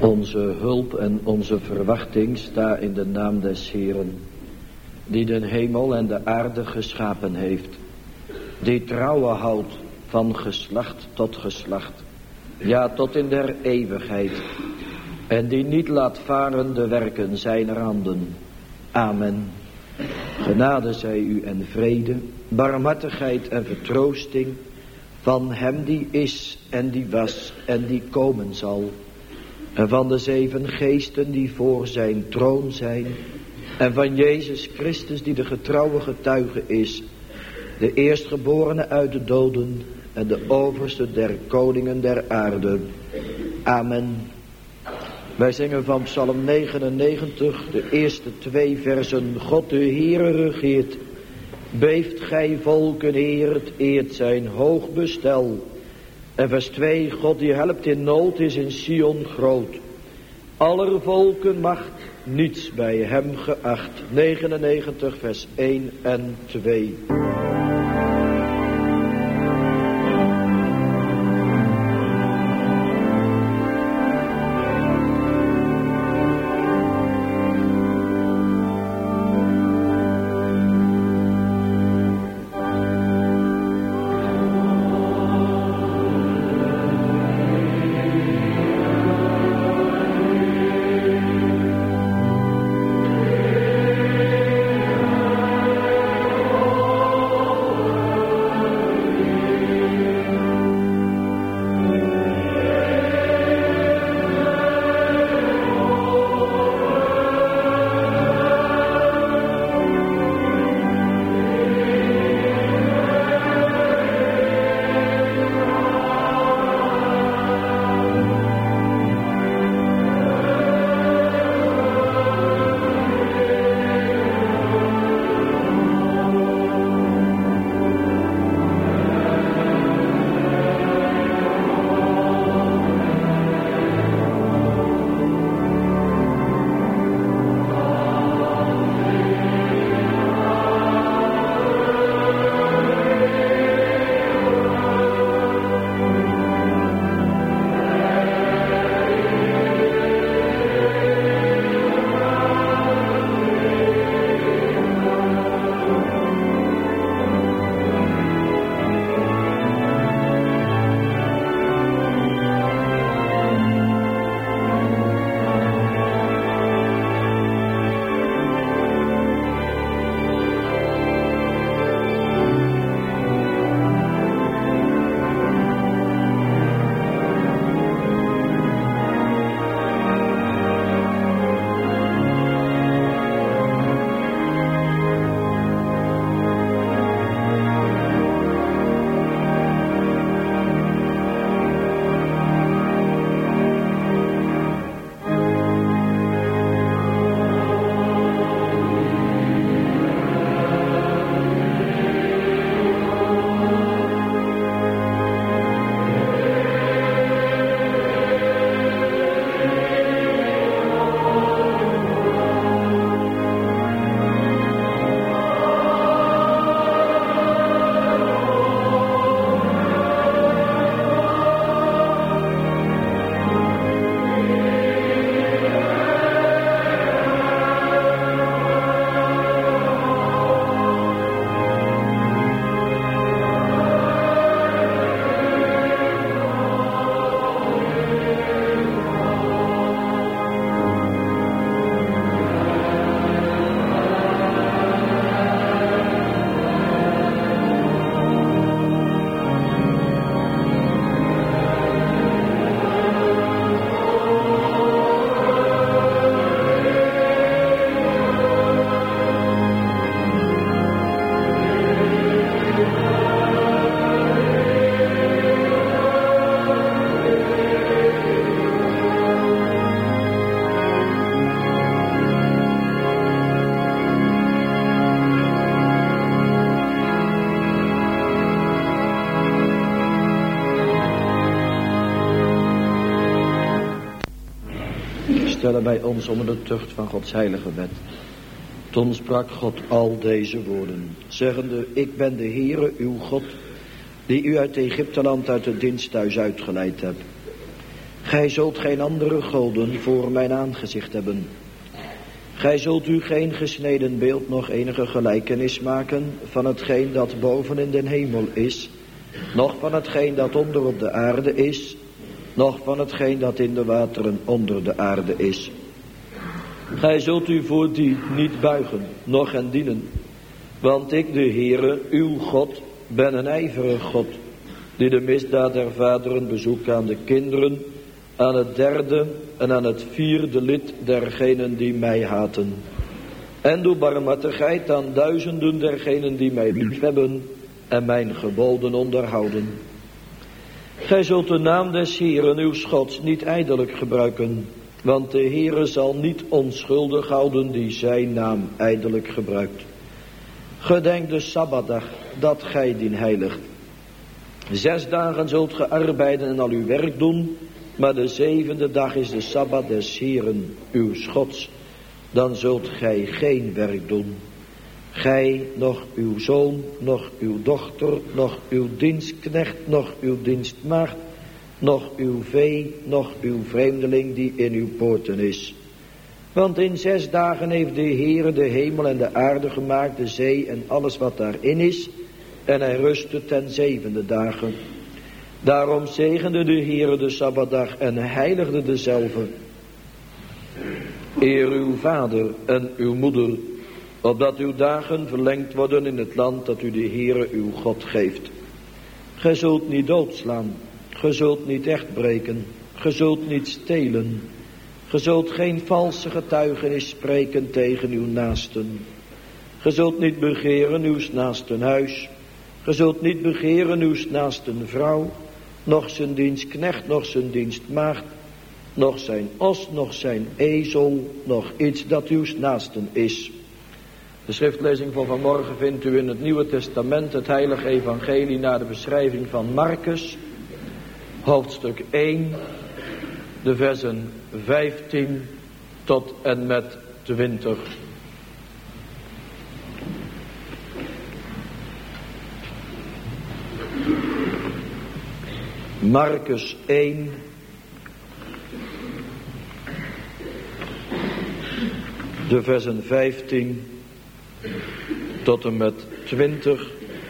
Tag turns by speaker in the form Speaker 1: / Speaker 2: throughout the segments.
Speaker 1: Onze hulp en onze verwachting sta in de naam des Heeren, die de hemel en de aarde geschapen heeft, die trouwen houdt van geslacht tot geslacht, ja tot in der eeuwigheid, en die niet laat varen de werken zijner handen. Amen. Genade zij u en vrede, barmhartigheid en vertroosting van hem die is en die was en die komen zal, en van de 7 geesten die voor zijn troon zijn, en van Jezus Christus die de getrouwe getuige is, de eerstgeborene uit de doden en de overste der koningen der aarde. Amen. Wij zingen van Psalm 99, de eerste 2 versen. God de Heere regeert. Beeft gij volken, Heer, het eert zijn hoog bestel. En vers 2, God die helpt in nood is in Sion groot. Aller volken macht, niets bij hem geacht. 99 vers 1 en 2. stellen bij ons onder de tucht van Gods heilige wet. Toen sprak God al deze woorden, zeggende, ik ben de Heere uw God, die u uit Egypteland uit het diensthuis uitgeleid hebt. Gij zult geen andere goden voor mijn aangezicht hebben. Gij zult u geen gesneden beeld nog enige gelijkenis maken van hetgeen dat boven in den hemel is, noch van hetgeen dat onder op de aarde is, noch van hetgeen dat in de wateren onder de aarde is. Gij zult u voor die niet buigen, noch hen dienen. Want ik, de Heere, uw God, ben een ijverig God, die de misdaad der vaderen bezoekt aan de kinderen, aan het derde en aan het vierde lid dergenen die mij haten. En doe barmhartigheid aan duizenden dergenen die mij liefhebben en mijn geboden onderhouden. Gij zult de naam des Heeren uw Gods niet ijdelijk gebruiken, want de Heere zal niet onschuldig houden die zijn naam ijdelijk gebruikt. Gedenk de Sabbatdag, dat gij dien heiligt. 6 dagen zult ge arbeiden en al uw werk doen, maar de 7e dag is de Sabbat des Heeren, uw Gods. Dan zult gij geen werk doen. Gij, noch uw zoon, noch uw dochter, noch uw dienstknecht, noch uw dienstmaagd, noch uw vee, noch uw vreemdeling die in uw poorten is. Want in 6 dagen heeft de Heere de hemel en de aarde gemaakt, de zee en alles wat daarin is, en hij rustte ten 7e dagen. Daarom zegende de Heere de Sabbatdag en heiligde dezelve. Eer uw vader en uw moeder, opdat uw dagen verlengd worden in het land dat u de Heere uw God geeft. Gij zult niet doodslaan, gij zult niet echt breken, gij zult niet stelen. Gij zult geen valse getuigenis spreken tegen uw naasten. Gij zult niet begeren uw naasten huis. Gij zult niet begeren uw naasten vrouw, noch zijn dienstknecht, noch zijn dienstmaagd, noch zijn os, noch zijn ezel, noch iets dat uw naasten is. De schriftlezing van vanmorgen vindt u in het Nieuwe Testament, het Heilige Evangelie, naar de beschrijving van Markus, hoofdstuk 1, de versen 15 tot en met 20. Markus 1, de versen 15 tot en met 20.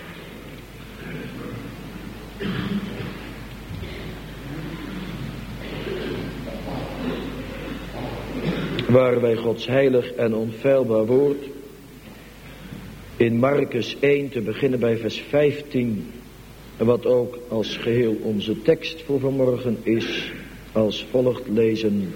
Speaker 1: Waar wij Gods heilig en onfeilbaar woord in Markus 1 te beginnen bij vers 15, wat ook als geheel onze tekst voor vanmorgen is, als volgt lezen.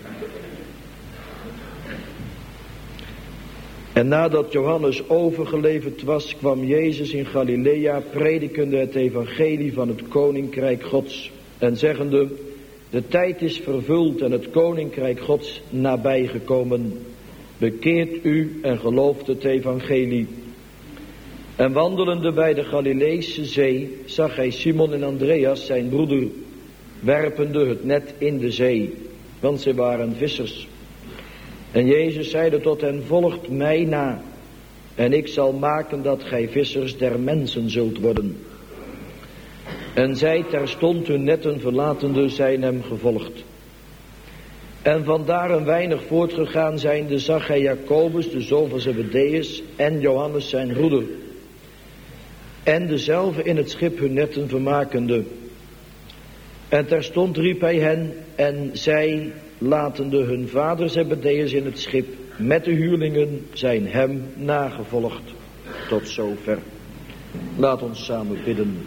Speaker 1: En nadat Johannes overgeleverd was, kwam Jezus in Galilea, predikende het evangelie van het koninkrijk Gods en zeggende: de tijd is vervuld en het koninkrijk Gods nabijgekomen. Bekeert u en gelooft het evangelie. En wandelende bij de Galileese zee zag hij Simon en Andreas, zijn broeder, werpende het net in de zee, want zij waren vissers. En Jezus zeide tot hen: volgt mij na, en ik zal maken dat gij vissers der mensen zult worden. En zij terstond hun netten verlatende zijn hem gevolgd. En vandaar een weinig voortgegaan zijnde zag hij Jacobus, de zoon van Zebedeus, en Johannes zijn broeder. En dezelve in het schip hun netten vermakende. En terstond riep hij hen, en zij, latende hun vader Zebedeus in het schip met de huurlingen, zijn hem nagevolgd. Tot zover. Laat ons samen bidden.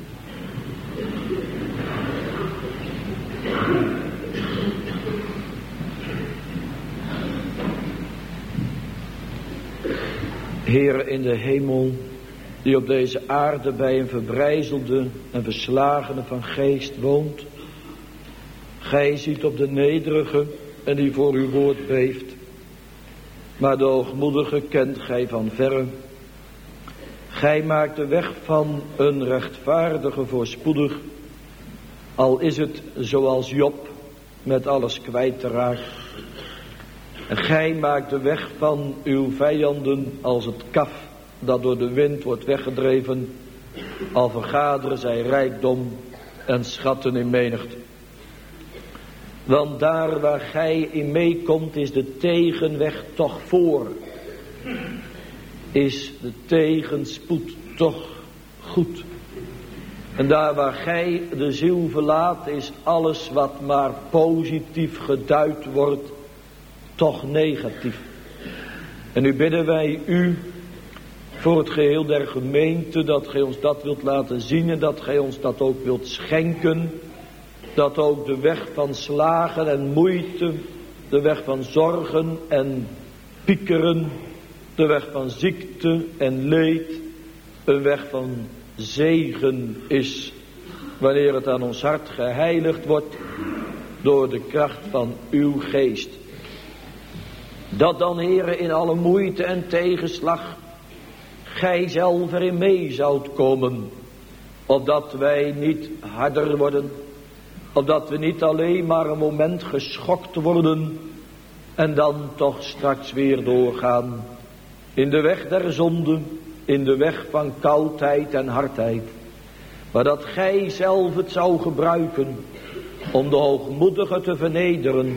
Speaker 1: Heere in de hemel, die op deze aarde bij een verbrijzelde en verslagene van geest woont. Gij ziet op de nederige en die voor uw woord beeft. Maar de hoogmoedige kent gij van verre. Gij maakt de weg van een rechtvaardige voorspoedig, al is het zoals Job met alles kwijt te raken. En gij maakt de weg van uw vijanden als het kaf dat door de wind wordt weggedreven, al vergaderen zij rijkdom en schatten in menigte. Want daar waar gij in meekomt is de tegenweg toch voor. Is de tegenspoed toch goed. En daar waar gij de ziel verlaat is alles wat maar positief geduid wordt toch negatief. En nu bidden wij u voor het geheel der gemeente dat gij ons dat wilt laten zien en dat gij ons dat ook wilt schenken. Dat ook de weg van slagen en moeite, de weg van zorgen en piekeren, de weg van ziekte en leed, een weg van zegen is. Wanneer het aan ons hart geheiligd wordt door de kracht van uw geest. Dat dan, Heere, in alle moeite en tegenslag gij zelf erin mee zoudt komen. Opdat wij niet harder worden. Opdat we niet alleen maar een moment geschokt worden. En dan toch straks weer doorgaan. In de weg der zonde. In de weg van koudheid en hardheid. Maar dat gij zelf het zou gebruiken. Om de hoogmoedige te vernederen.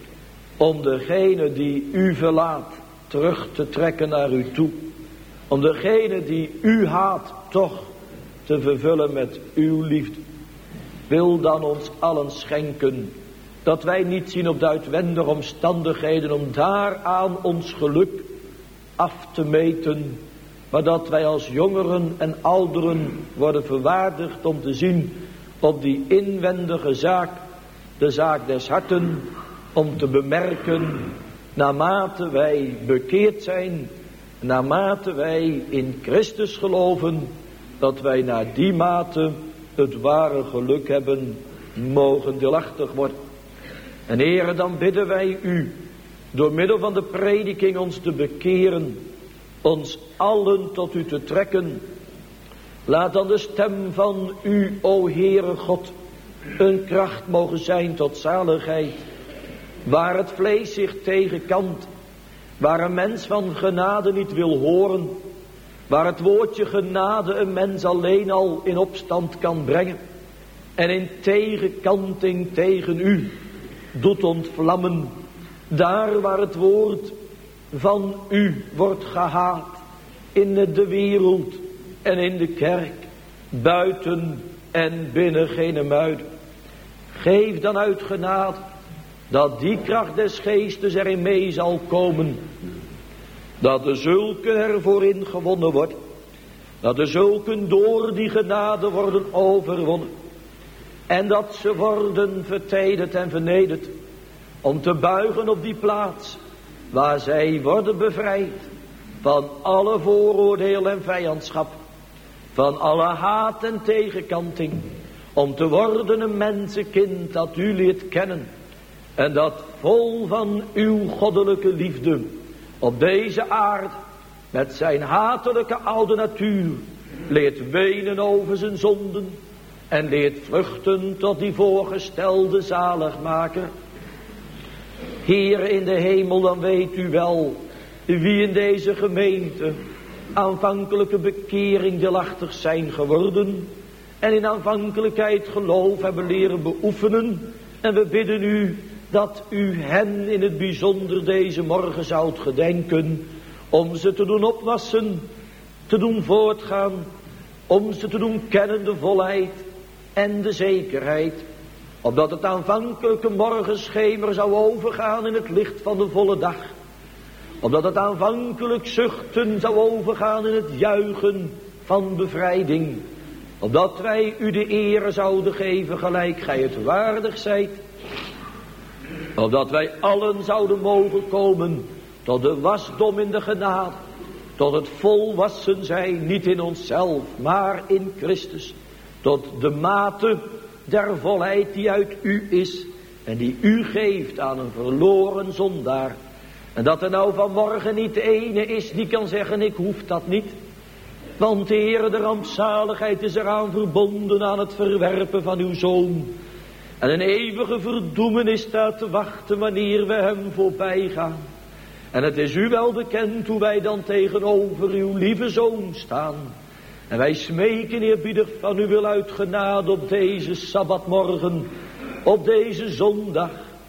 Speaker 1: Om degene die u verlaat terug te trekken naar u toe. Om degene die u haat toch te vervullen met uw liefde. Wil dan ons allen schenken. Dat wij niet zien op de uitwendige omstandigheden om daaraan ons geluk af te meten. Maar dat wij als jongeren en ouderen worden verwaardigd om te zien op die inwendige zaak. De zaak des harten. Om te bemerken, naarmate wij bekeerd zijn, naarmate wij in Christus geloven, dat wij naar die mate het ware geluk hebben, mogen deelachtig worden. En Heere, dan bidden wij u, door middel van de prediking ons te bekeren, ons allen tot u te trekken. Laat dan de stem van u, o Heere God, een kracht mogen zijn tot zaligheid. Waar het vlees zich tegenkant. Waar een mens van genade niet wil horen. Waar het woordje genade een mens alleen al in opstand kan brengen. En in tegenkanting tegen u doet ontvlammen. Daar waar het woord van u wordt gehaat. In de wereld en in de kerk. Buiten en binnen geen muiden. Geef dan uit genade. Dat die kracht des geestes erin mee zal komen. Dat de zulken ervoor in gewonnen wordt. Dat de zulken door die genade worden overwonnen. En dat ze worden verteederd en vernederd. Om te buigen op die plaats. Waar zij worden bevrijd. Van alle vooroordeel en vijandschap. Van alle haat en tegenkanting. Om te worden een mensenkind dat u leert kennen. En dat vol van uw goddelijke liefde op deze aarde met zijn hatelijke oude natuur leert wenen over zijn zonden en leert vluchten tot die voorgestelde zaligmaker. Heer in de hemel, dan weet u wel wie in deze gemeente aanvankelijke bekering deelachtig zijn geworden en in aanvankelijkheid geloof hebben leren beoefenen. En we bidden u dat u hen in het bijzonder deze morgen zoudt gedenken. Om ze te doen opwassen, te doen voortgaan. Om ze te doen kennen de volheid en de zekerheid. Opdat het aanvankelijke morgenschemer zou overgaan in het licht van de volle dag. Opdat het aanvankelijk zuchten zou overgaan in het juichen van bevrijding. Opdat wij u de ere zouden geven gelijk gij het waardig zijt. Opdat wij allen zouden mogen komen tot de wasdom in de genade. Tot het volwassen zijn, niet in onszelf, maar in Christus. Tot de mate der volheid die uit u is. En die u geeft aan een verloren zondaar. En dat er nou vanmorgen niet de ene is die kan zeggen, ik hoef dat niet. Want de Heere, de rampzaligheid is eraan verbonden aan het verwerpen van uw Zoon. En een eeuwige verdoemenis staat te wachten wanneer we hem voorbij gaan. En het is u wel bekend hoe wij dan tegenover uw lieve Zoon staan. En wij smeken eerbiedig van u wil uit genade op deze Sabbatmorgen, op deze zondag,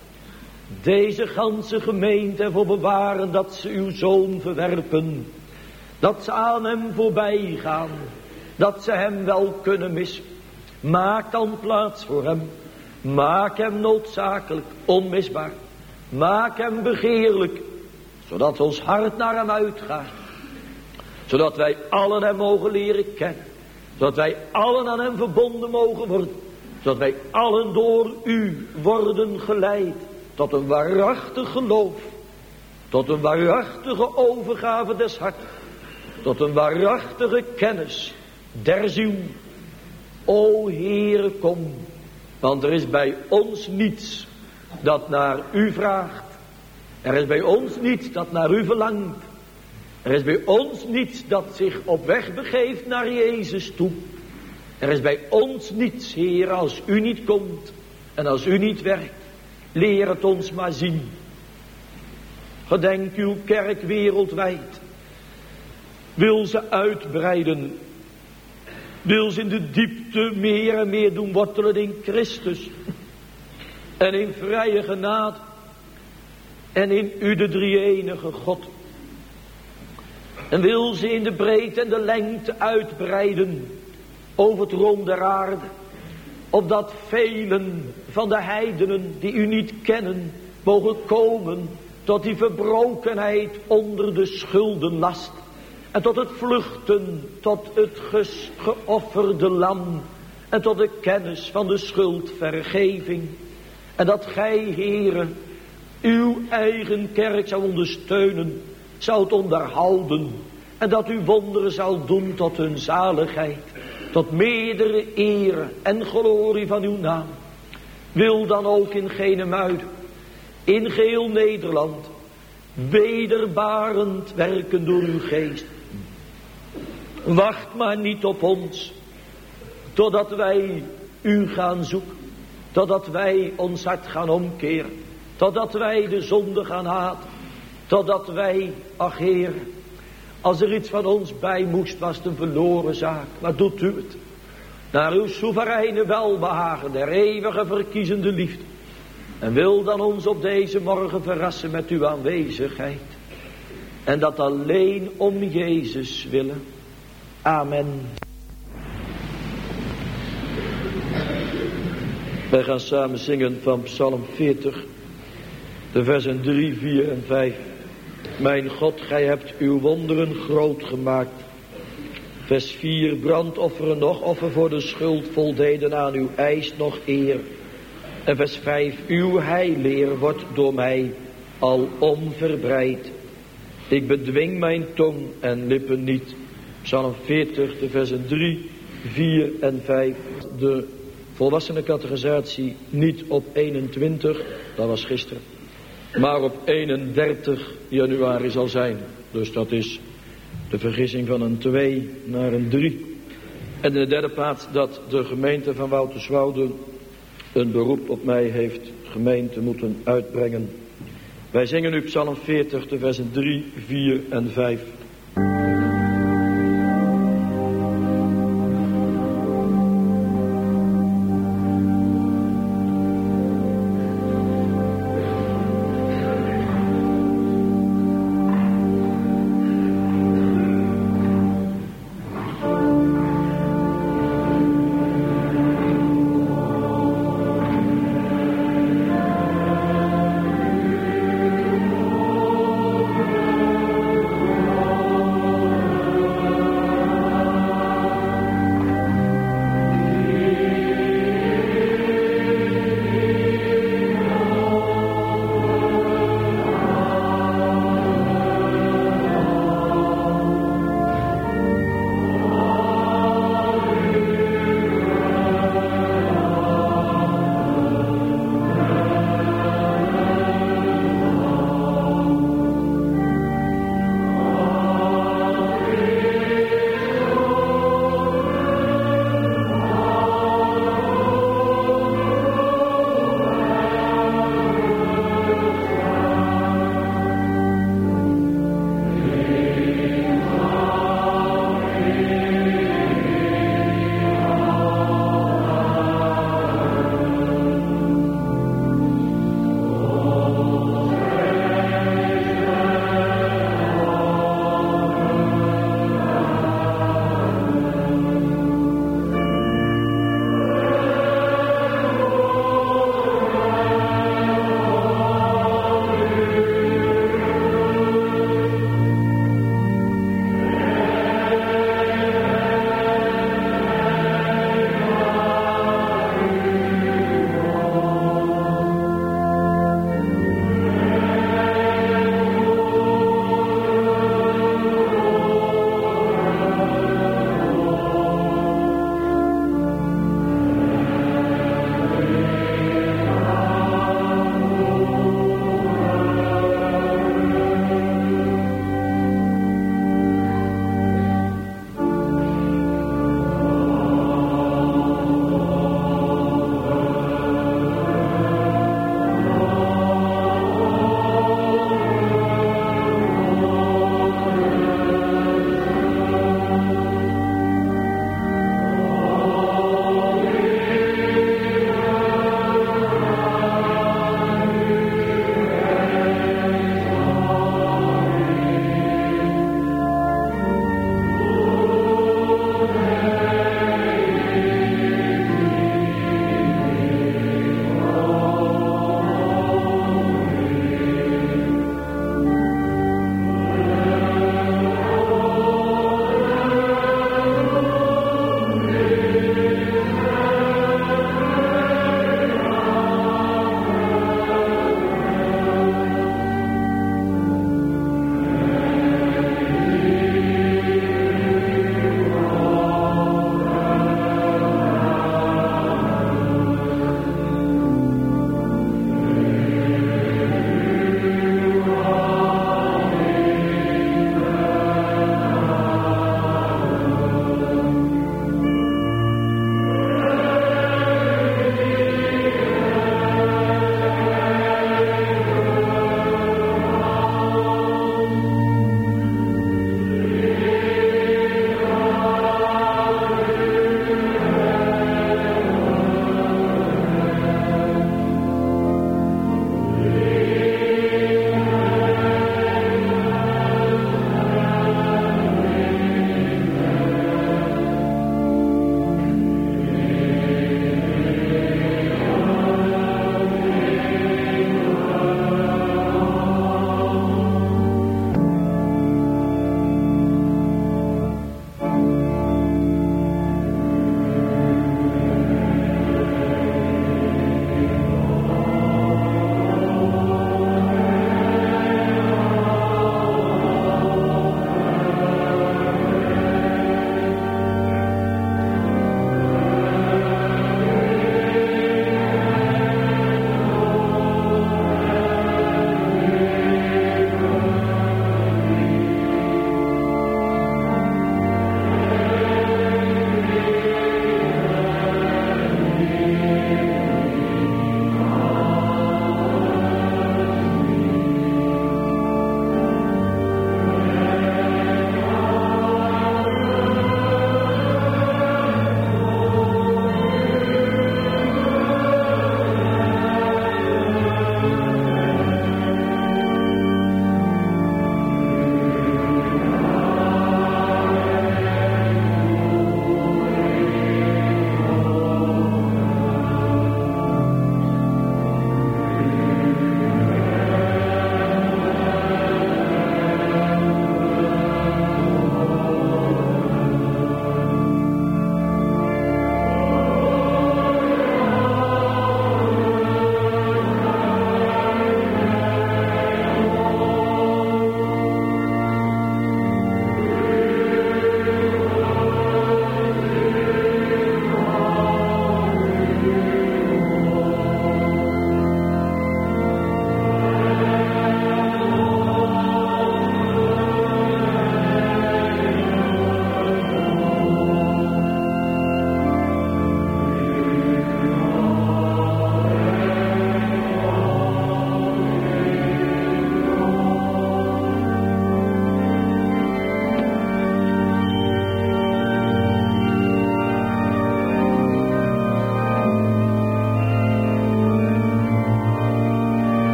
Speaker 1: deze ganse gemeente ervoor bewaren dat ze uw zoon verwerpen. Dat ze aan hem voorbij gaan. Dat ze hem wel kunnen missen. Maak dan plaats voor hem. Maak hem noodzakelijk, onmisbaar. Maak hem begeerlijk, zodat ons hart naar hem uitgaat. Zodat wij allen hem mogen leren kennen. Zodat wij allen aan hem verbonden mogen worden. Zodat wij allen door u worden geleid tot een waarachtig geloof. Tot een waarachtige overgave des harten. Tot een waarachtige kennis der ziel. O Heere, kom. Want er is bij ons niets dat naar u vraagt. Er is bij ons niets dat naar u verlangt. Er is bij ons niets dat zich op weg begeeft naar Jezus toe. Er is bij ons niets, Heer, als u niet komt en als u niet werkt. Leer het ons maar zien. Gedenk uw kerk wereldwijd. Wil ze uitbreiden. Wil ze in de diepte meer en meer doen wortelen in Christus. En in vrije genade. En in u de drie-enige God. En wil ze in de breedte en de lengte uitbreiden. Over het rond der aarde. Opdat velen van de heidenen die u niet kennen. Mogen komen tot die verbrokenheid onder de schuldenlast. En tot het vluchten, tot het geofferde lam. En tot de kennis van de schuldvergeving. En dat gij, Heere, uw eigen kerk zou ondersteunen, zou het onderhouden. En dat u wonderen zou doen tot hun zaligheid. Tot meerdere ere en glorie van uw naam. Wil dan ook in Genemuiden, in geheel Nederland, wederbarend werken door uw geest. Wacht maar niet op ons, totdat wij u gaan zoeken. Totdat wij ons hart gaan omkeren. Totdat wij de zonde gaan haten. Totdat wij, ach Heer, als er iets van ons bij moest, was het een verloren zaak. Maar doet u het. Naar uw soevereine welbehagen, der eeuwige verkiezende liefde. En wil dan ons op deze morgen verrassen met uw aanwezigheid. En dat alleen om Jezus willen. Amen. Wij gaan samen zingen van Psalm 40, de versen 3, 4 en 5. Mijn God, gij hebt uw wonderen groot gemaakt. Vers 4, brandofferen nog offer voor de schuld voldeden aan uw eis nog eer. En vers 5, uw heilleer wordt door mij alom verbreid. Ik bedwing mijn tong en lippen niet. Psalm 40, de versen 3, 4 en 5. De volwassenen catechisatie niet op 21, dat was gisteren. Maar op 31 januari zal zijn. Dus dat is de vergissing van een 2 naar een 3. En in de derde plaats dat de gemeente van Wouterswoude een beroep op mij heeft gemeente moeten uitbrengen. Wij zingen nu Psalm 40, de versen 3, 4 en 5.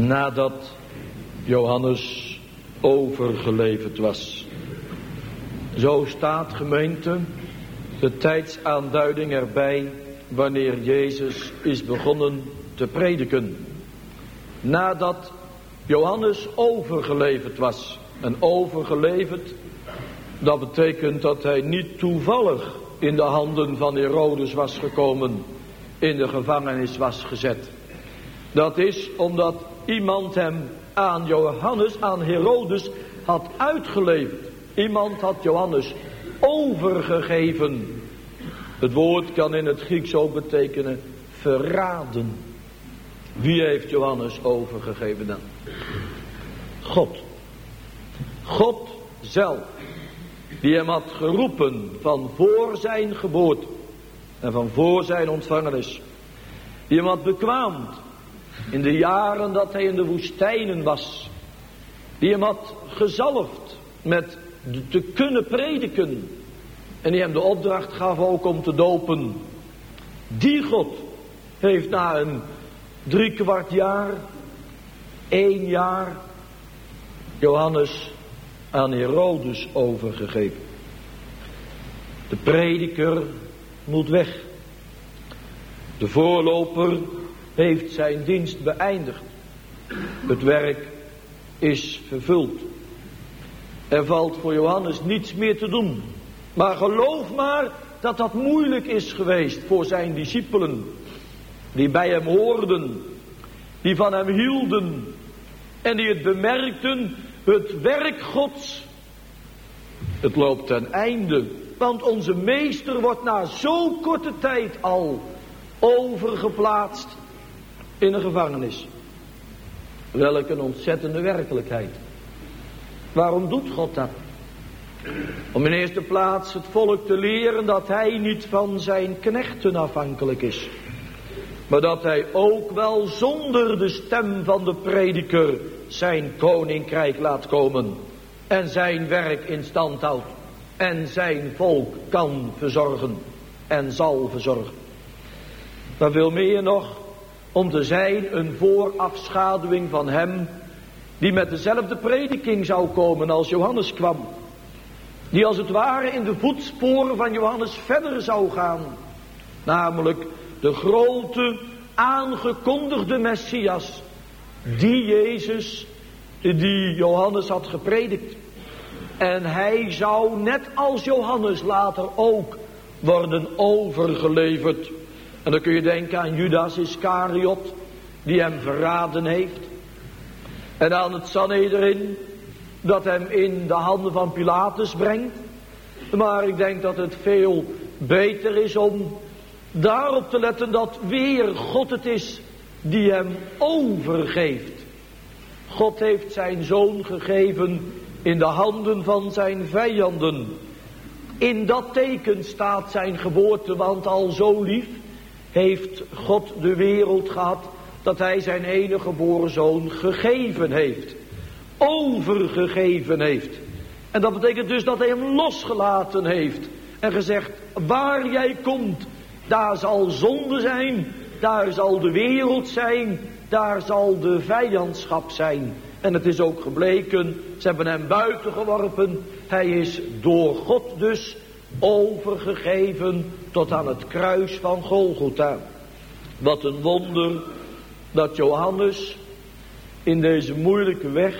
Speaker 1: nadat Johannes overgeleverd was. Zo staat, gemeente, de tijdsaanduiding erbij wanneer Jezus is begonnen te prediken. Nadat Johannes overgeleverd was. En overgeleverd, dat betekent dat hij niet toevallig in de handen van Herodes was gekomen, in de gevangenis was gezet. Dat is omdat iemand hem aan Johannes, aan Herodes, had uitgeleverd. Iemand had Johannes overgegeven. Het woord kan in het Grieks ook betekenen verraden. Wie heeft Johannes overgegeven dan? God. God zelf. Die hem had geroepen van voor zijn geboorte. En van voor zijn ontvangenis. Die hem had bekwaamd in de jaren dat hij in de woestijnen was. Die hem had gezalfd met te kunnen prediken. En die hem de opdracht gaf ook om te dopen. Die God heeft na een 3/4 jaar, 1 jaar, Johannes aan Herodes overgegeven. De prediker moet weg. De voorloper heeft zijn dienst beëindigd. Het werk is vervuld. Er valt voor Johannes niets meer te doen. Maar geloof maar dat dat moeilijk is geweest voor zijn discipelen. Die bij hem hoorden. Die van hem hielden. En die het bemerkten. Het werk Gods. Het loopt ten einde. Want onze meester wordt na zo'n korte tijd al overgeplaatst in een gevangenis. Welk een ontzettende werkelijkheid. Waarom doet God dat? Om in eerste plaats het volk te leren dat hij niet van zijn knechten afhankelijk is. Maar dat hij ook wel zonder de stem van de prediker zijn koninkrijk laat komen. En zijn werk in stand houdt. En zijn volk kan verzorgen. En zal verzorgen. Maar veel meer nog. Om te zijn een voorafschaduwing van hem. Die met dezelfde prediking zou komen als Johannes kwam. Die als het ware in de voetsporen van Johannes verder zou gaan. Namelijk de grote aangekondigde Messias. Die Jezus, die Johannes had gepredikt. En hij zou net als Johannes later ook worden overgeleverd. En dan kun je denken aan Judas Iscariot, die hem verraden heeft. En aan het Sanhedrin, dat hem in de handen van Pilatus brengt. Maar ik denk dat het veel beter is om daarop te letten dat weer God het is die hem overgeeft. God heeft zijn zoon gegeven in de handen van zijn vijanden. In dat teken staat zijn geboorte, want al zo lief heeft God de wereld gehad dat hij zijn enige geboren zoon gegeven heeft. Overgegeven heeft. En dat betekent dus dat hij hem losgelaten heeft. En gezegd, waar jij komt, daar zal zonde zijn. Daar zal de wereld zijn. Daar zal de vijandschap zijn. En het is ook gebleken, ze hebben hem buiten geworpen. Hij is door God dus overgegeven tot aan het kruis van Golgotha. Wat een wonder dat Johannes in deze moeilijke weg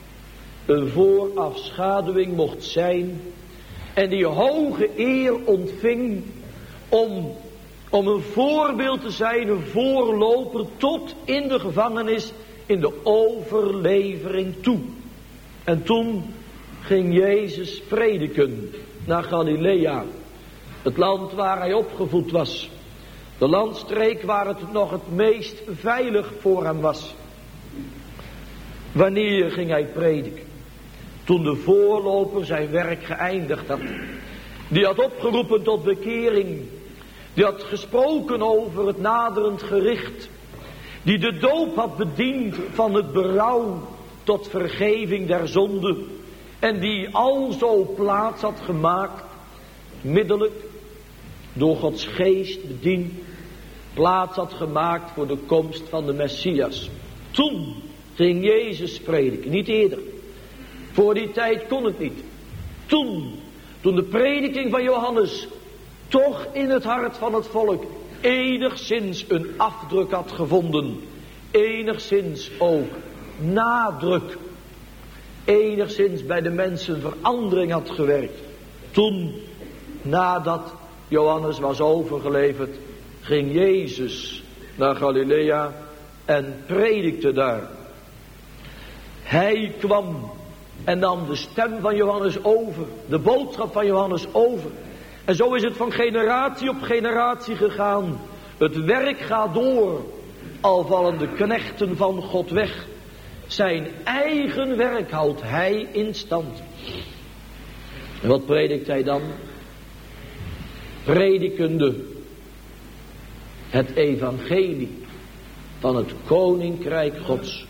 Speaker 1: een voorafschaduwing mocht zijn. En die hoge eer ontving om een voorbeeld te zijn, een voorloper tot in de gevangenis, in de overlevering toe. En toen ging Jezus prediken naar Galilea. Het land waar hij opgevoed was. De landstreek waar het nog het meest veilig voor hem was. Wanneer ging hij prediken? Toen de voorloper zijn werk geëindigd had. Die had opgeroepen tot bekering. Die had gesproken over het naderend gericht. Die de doop had bediend van het berouw tot vergeving der zonde. En die alzo plaats had gemaakt, middelijk, door Gods geest bediend, plaats had gemaakt voor de komst van de Messias. Toen ging Jezus prediken, niet eerder. Voor die tijd kon het niet. Toen de prediking van Johannes toch in het hart van het volk enigszins een afdruk had gevonden, enigszins ook nadruk, enigszins bij de mensen verandering had gewerkt. Toen, nadat Johannes was overgeleverd, ging Jezus naar Galilea en predikte daar. Hij kwam en nam de stem van Johannes over, de boodschap van Johannes over. En zo is het van generatie op generatie gegaan. Het werk gaat door, al vallen de knechten van God weg. Zijn eigen werk houdt hij in stand. En wat predikt hij dan? Predikende het evangelie van het koninkrijk Gods.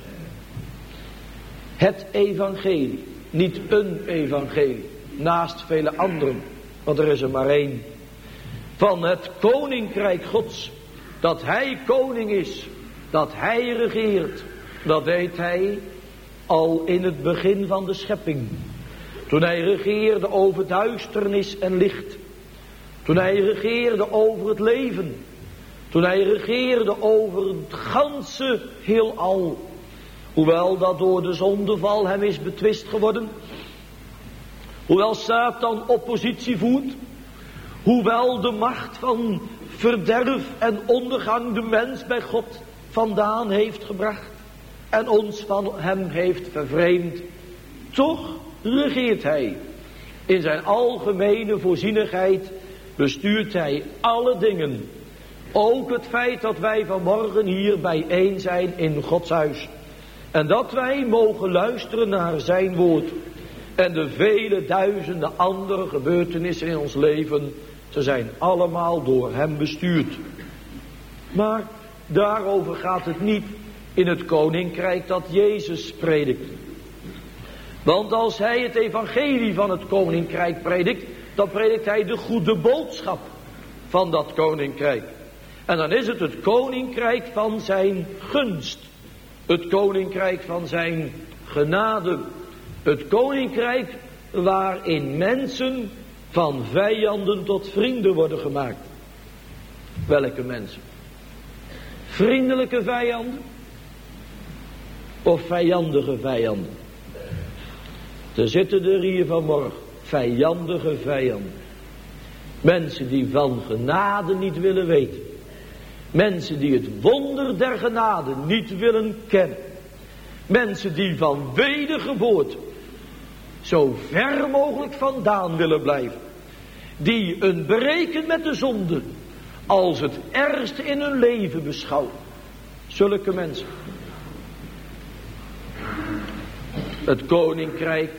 Speaker 1: Het evangelie, niet een evangelie, naast vele anderen, want er is er maar één. Van het koninkrijk Gods, dat hij koning is, dat hij regeert, dat weet hij al in het begin van de schepping. Toen hij regeerde over duisternis en licht. Toen hij regeerde over het leven. Toen hij regeerde over het ganse heelal. Hoewel dat door de zondeval hem is betwist geworden. Hoewel Satan oppositie voert. Hoewel de macht van verderf en ondergang de mens bij God vandaan heeft gebracht. En ons van hem heeft vervreemd. Toch regeert hij. In zijn algemene voorzienigheid bestuurt hij alle dingen. Ook het feit dat wij vanmorgen hier bijeen zijn in Gods huis. En dat wij mogen luisteren naar zijn woord. En de vele duizenden andere gebeurtenissen in ons leven. Ze zijn allemaal door hem bestuurd. Maar daarover gaat het niet in het koninkrijk dat Jezus predikt. Want als hij het evangelie van het koninkrijk predikt, dan predikt hij de goede boodschap van dat koninkrijk. En dan is het koninkrijk van zijn gunst. Het koninkrijk van zijn genade. Het koninkrijk waarin mensen van vijanden tot vrienden worden gemaakt. Welke mensen? Vriendelijke vijanden? Of vijandige vijanden? Er zitten er hier vanmorgen vijandige vijanden. Mensen die van genade niet willen weten. Mensen die het wonder der genade niet willen kennen. Mensen die van wedergeboorte zo ver mogelijk vandaan willen blijven. Die een breken met de zonde als het ergste in hun leven beschouwen. Zulke mensen. Het koninkrijk,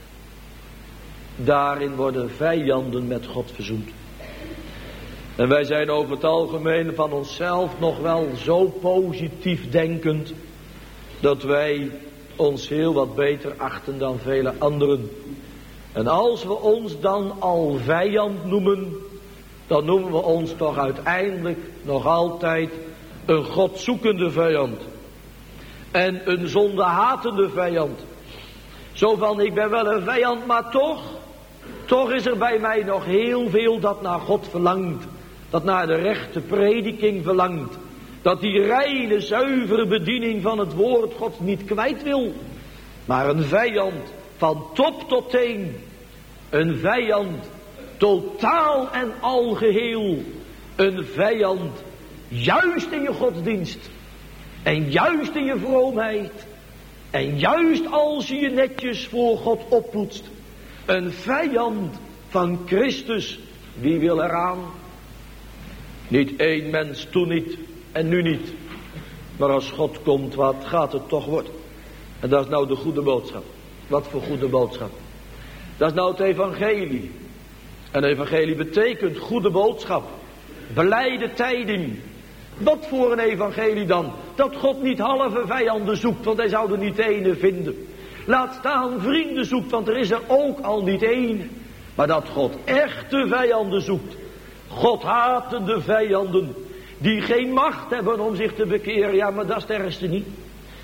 Speaker 1: daarin worden vijanden met God verzoend. En wij zijn over het algemeen van onszelf nog wel zo positief denkend, dat wij ons heel wat beter achten dan vele anderen. En als we ons dan al vijand noemen, dan noemen we ons toch uiteindelijk nog altijd een godzoekende vijand. En een zondehatende vijand. Zo van, ik ben wel een vijand, maar toch is er bij mij nog heel veel dat naar God verlangt. Dat naar de rechte prediking verlangt. Dat die reine, zuivere bediening van het woord Gods niet kwijt wil. Maar een vijand van top tot teen. Een vijand totaal en algeheel. Een vijand juist in je godsdienst. En juist in je vroomheid. En juist als je je netjes voor God oppoetst. Een vijand van Christus. Wie wil eraan? Niet één mens, toen niet en nu niet. Maar als God komt, wat gaat het toch worden? En dat is nou de goede boodschap. Wat voor goede boodschap? Dat is nou het evangelie. En evangelie betekent goede boodschap. Blijde tijding. Wat voor een evangelie dan? Dat God niet halve vijanden zoekt, want hij zou er niet ene vinden. Laat staan vrienden zoekt, want er is er ook al niet één. Maar dat God echte vijanden zoekt. God hatende vijanden. Die geen macht hebben om zich te bekeren. Ja, maar dat is het ergste niet.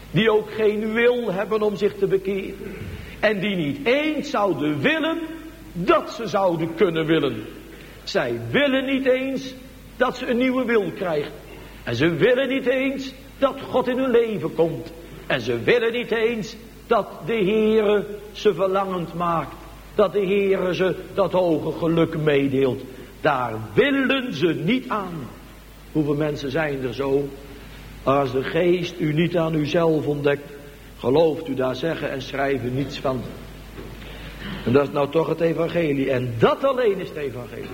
Speaker 2: Die ook geen wil hebben om zich te bekeren. En die niet eens zouden willen dat ze zouden kunnen willen. Zij willen niet eens dat ze een nieuwe wil krijgen. En ze willen niet eens dat God in hun leven komt. En ze willen niet eens dat de Heere ze verlangend maakt. Dat de Heere ze dat hoge geluk meedeelt. Daar willen ze niet aan. Hoeveel mensen zijn er zo? Als de geest u niet aan uzelf ontdekt, gelooft u daar zeggen en schrijven niets van. En dat is nou toch het evangelie. En dat alleen is het evangelie.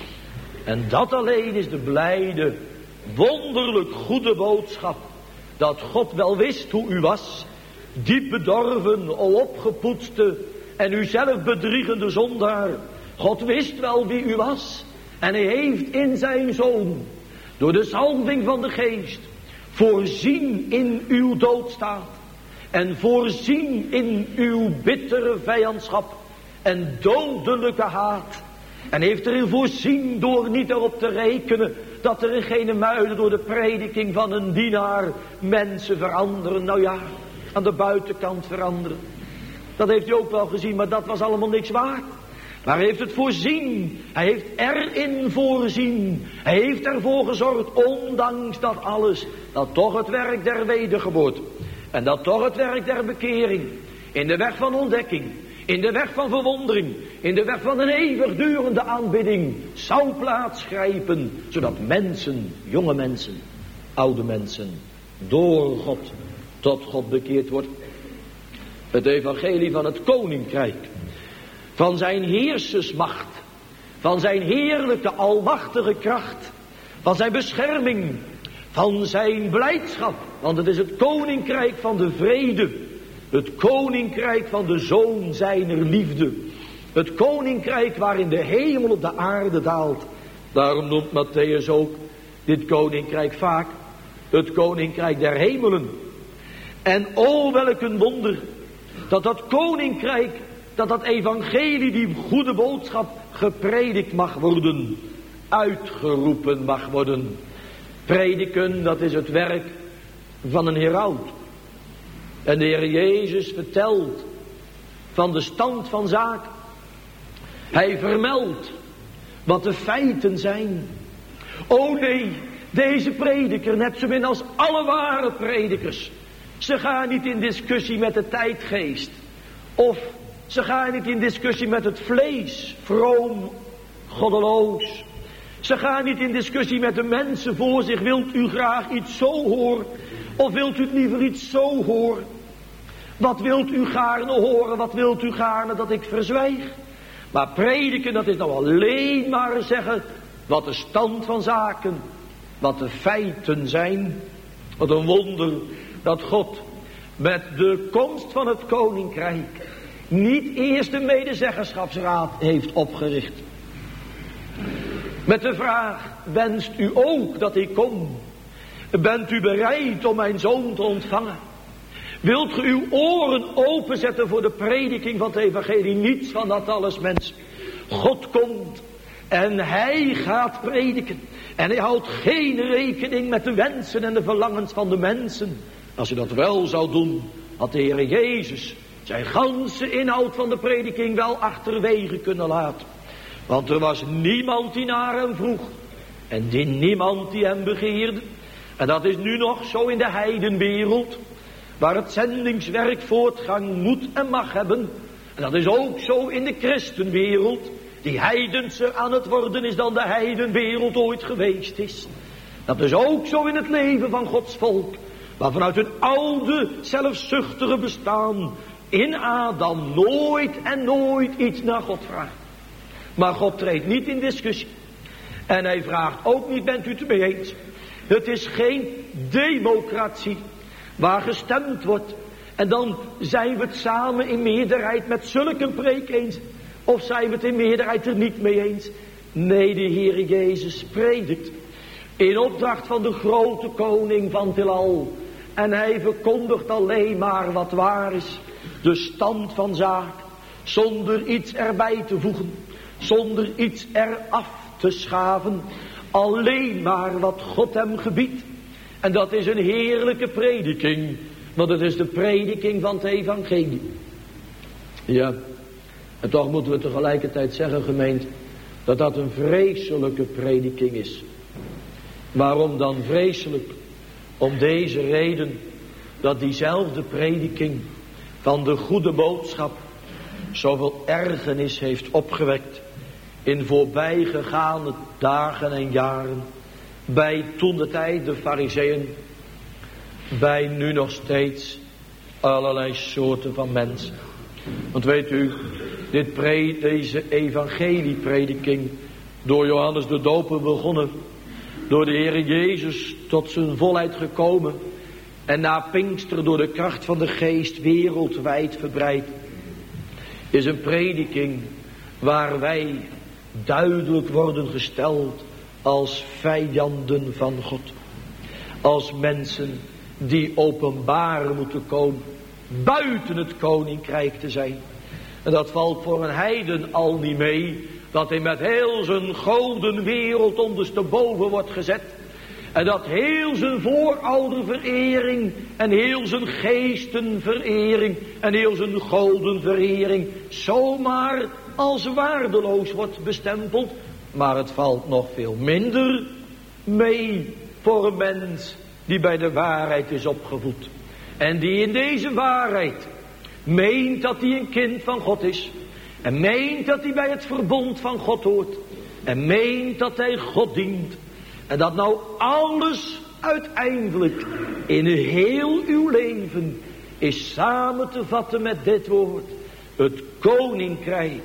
Speaker 2: En dat alleen is de blijde, wonderlijk goede boodschap. Dat God wel wist hoe u was. Diep bedorven, al opgepoetste en u zelf bedriegende zondaar. God wist wel wie u was. En hij heeft in zijn Zoon, door de zalving van de geest, voorzien in uw doodstaat. En voorzien in uw bittere vijandschap en dodelijke haat. En heeft erin voorzien door niet erop te rekenen dat er in geen muiden door de prediking van een dienaar mensen veranderen. Nou ja, aan de buitenkant veranderen. Dat heeft u ook wel gezien, maar dat was allemaal niks waard. Maar hij heeft het voorzien. Hij heeft erin voorzien. Hij heeft ervoor gezorgd, ondanks dat alles, dat toch het werk der wedergeboorte en dat toch het werk der bekering, in de weg van ontdekking, in de weg van verwondering, in de weg van een eeuwigdurende aanbidding, zou plaats grijpen, zodat mensen, jonge mensen, oude mensen, door God, tot God bekeerd wordt. Het evangelie van het koninkrijk, van zijn heersersmacht, van zijn heerlijke almachtige kracht, van zijn bescherming, van zijn blijdschap, want het is het koninkrijk van de vrede, het koninkrijk van de Zoon zijner liefde, het koninkrijk waarin de hemel op de aarde daalt. Daarom noemt Matthäus ook dit koninkrijk vaak het koninkrijk der hemelen. En o welk een wonder, dat dat koninkrijk, dat dat evangelie, die goede boodschap, gepredikt mag worden, uitgeroepen mag worden. Prediken, dat is het werk van een heraut. En de Heer Jezus vertelt van de stand van zaken. Hij vermeldt wat de feiten zijn. O nee, deze prediker, net zo min als alle ware predikers, ze gaan niet in discussie met de tijdgeest. Of ze gaan niet in discussie met het vlees, vroom, goddeloos. Ze gaan niet in discussie met de mensen voor zich. Wilt u graag iets zo horen? Of wilt u het liever iets zo horen? Wat wilt u gaarne horen? Wat wilt u gaarne dat ik verzwijg? Maar prediken, dat is nou alleen maar zeggen wat de stand van zaken, wat de feiten zijn. Wat een wonder dat God met de komst van het koninkrijk niet eerst een medezeggenschapsraad heeft opgericht. Met de vraag, wenst u ook dat ik kom? Bent u bereid om mijn zoon te ontvangen? Wilt u uw oren openzetten voor de prediking van het evangelie? Niets van dat alles, mensen. God komt en hij gaat prediken. En hij houdt geen rekening met de wensen en de verlangens van de mensen. Als hij dat wel zou doen, had de Heer Jezus zijn ganse inhoud van de prediking wel achterwege kunnen laten. Want er was niemand die naar hem vroeg. En niemand die hem begeerde. En dat is nu nog zo in de heidenwereld, waar het zendingswerk voortgang moet en mag hebben. En dat is ook zo in de christenwereld, die heidenser aan het worden is dan de heidenwereld ooit geweest is. Dat is ook zo in het leven van Gods volk, waar vanuit hun oude zelfzuchtige bestaan in Adam nooit iets naar God vraagt. Maar God treedt niet in discussie. En hij vraagt ook niet, bent u het mee eens? Het is geen democratie waar gestemd wordt. En dan zijn we het samen in meerderheid met zulke preek eens. Of zijn we het in meerderheid er niet mee eens? Nee, de Heer Jezus predikt in opdracht van de grote koning van Tilal. En hij verkondigt alleen maar wat waar is. De stand van zaken. Zonder iets erbij te voegen. Zonder iets eraf te schaven. Alleen maar wat God hem gebiedt. En dat is een heerlijke prediking. Want het is de prediking van het evangelie. Ja, en toch moeten we tegelijkertijd zeggen, gemeente, dat dat een vreselijke prediking is. Waarom dan vreselijk? Om deze reden, dat diezelfde prediking van de goede boodschap zoveel ergernis heeft opgewekt in voorbijgegaane dagen en jaren, bij toen de tijd de Farizeeën, bij nu nog steeds allerlei soorten van mensen. Want weet u, deze evangelieprediking, door Johannes de Doper begonnen, door de Heer Jezus tot zijn volheid gekomen en na Pinkster door de kracht van de Geest wereldwijd verbreid, is een prediking waar wij duidelijk worden gesteld als vijanden van God. Als mensen die openbaar moeten komen buiten het koninkrijk te zijn. En dat valt voor een heiden al niet mee, dat hij met heel zijn goden wereld ondersteboven wordt gezet. En dat heel zijn voorouderverering en heel zijn geestenverering en heel zijn godenverering zomaar als waardeloos wordt bestempeld. Maar het valt nog veel minder mee voor een mens die bij de waarheid is opgevoed. En die in deze waarheid meent dat hij een kind van God is. En meent dat hij bij het verbond van God hoort. En meent dat hij God dient. En dat nou alles uiteindelijk in heel uw leven is samen te vatten met dit woord. Het koninkrijk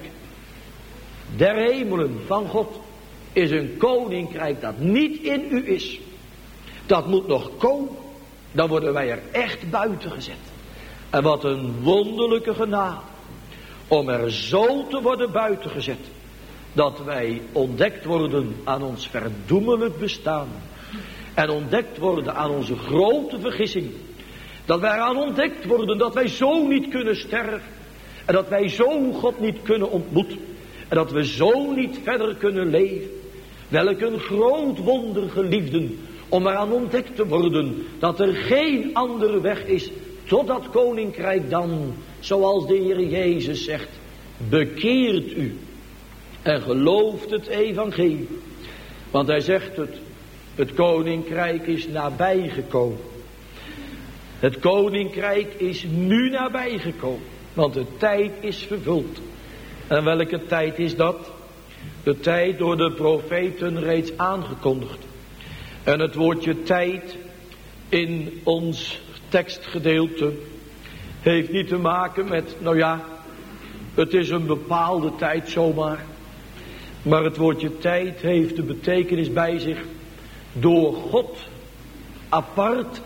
Speaker 2: der hemelen van God is een koninkrijk dat niet in u is. Dat moet nog komen. Dan worden wij er echt buiten gezet. En wat een wonderlijke genade. Om er zo te worden buiten gezet. Dat wij ontdekt worden aan ons verdoemelijk bestaan. En ontdekt worden aan onze grote vergissing. Dat wij eraan ontdekt worden dat wij zo niet kunnen sterven. En dat wij zo God niet kunnen ontmoeten. En dat we zo niet verder kunnen leven. Welk een groot wonder, geliefden. Om eraan ontdekt te worden dat er geen andere weg is tot dat koninkrijk dan, zoals de Heer Jezus zegt, bekeert u en gelooft het evangelie. Want hij zegt het koninkrijk is nabijgekomen. Het koninkrijk is nu nabijgekomen, want de tijd is vervuld. En welke tijd is dat? De tijd door de profeten reeds aangekondigd. En het woordje tijd in ons tekstgedeelte heeft niet te maken met, nou ja, het is een bepaalde tijd zomaar. Maar het woordje tijd heeft de betekenis bij zich door God apart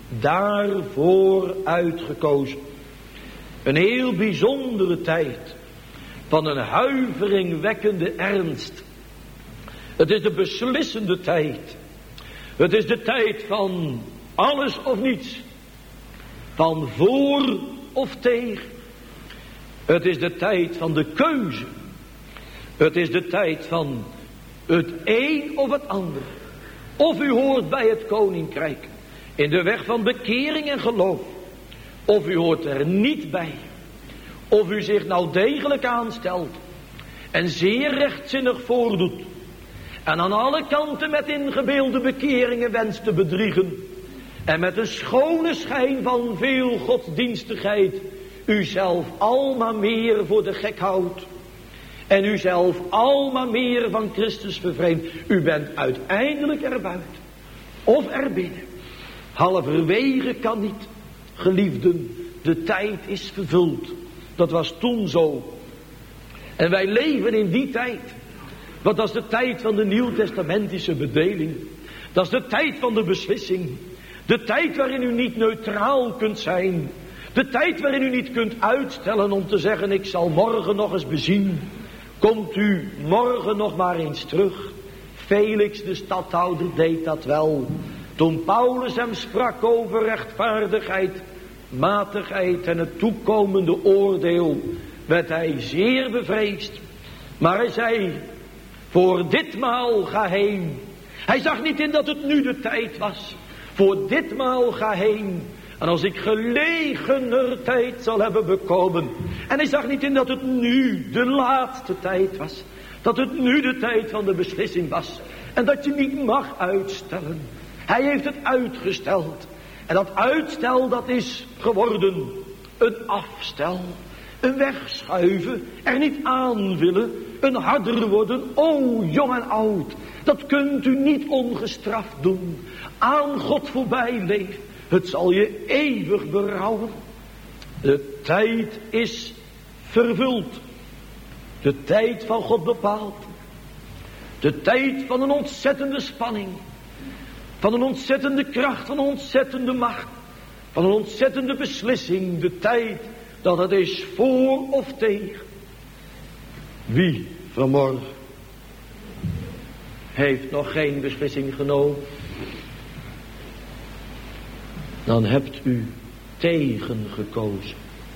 Speaker 2: daarvoor uitgekozen. Een heel bijzondere tijd van een huiveringwekkende ernst. Het is de beslissende tijd. Het is de tijd van alles of niets. Van voor of tegen. Het is de tijd van de keuze. Het is de tijd van het een of het ander. Of u hoort bij het koninkrijk. In de weg van bekering en geloof. Of u hoort er niet bij. Of u zich nou degelijk aanstelt. En zeer rechtzinnig voordoet. En aan alle kanten met ingebeelde bekeringen wenst te bedriegen. En met een schone schijn van veel godsdienstigheid. Uzelf almaar meer voor de gek houdt. En uzelf almaar meer van Christus vervreemdt. U bent uiteindelijk erbuiten. Of erbinnen. Halverwege kan niet. Geliefden, de tijd is vervuld. Dat was toen zo. En wij leven in die tijd. Want dat is de tijd van de nieuwtestamentische bedeling. Dat is de tijd van de beslissing. De tijd waarin u niet neutraal kunt zijn. De tijd waarin u niet kunt uitstellen om te zeggen, ik zal morgen nog eens bezien. Komt u morgen nog maar eens terug. Felix de stadhouder deed dat wel. Toen Paulus hem sprak over rechtvaardigheid, matigheid en het toekomende oordeel, werd hij zeer bevreesd. Maar hij zei, voor ditmaal ga heen. Hij zag niet in dat het nu de tijd was. Voor ditmaal ga heen. En als ik gelegener tijd zal hebben bekomen. En hij zag niet in dat het nu de laatste tijd was. Dat het nu de tijd van de beslissing was. En dat je niet mag uitstellen. Hij heeft het uitgesteld. En dat uitstel dat is geworden een afstel. Een wegschuiven. Er niet aan willen. Een harder worden. O jong en oud. Dat kunt u niet ongestraft doen. Aan God voorbij leven. Het zal je eeuwig berouwen. De tijd is vervuld. De tijd van God bepaald. De tijd van een ontzettende spanning. Van een ontzettende kracht, van een ontzettende macht. Van een ontzettende beslissing. De tijd dat het is voor of tegen. Wie vanmorgen heeft nog geen beslissing genomen? Dan hebt u tegen gekozen.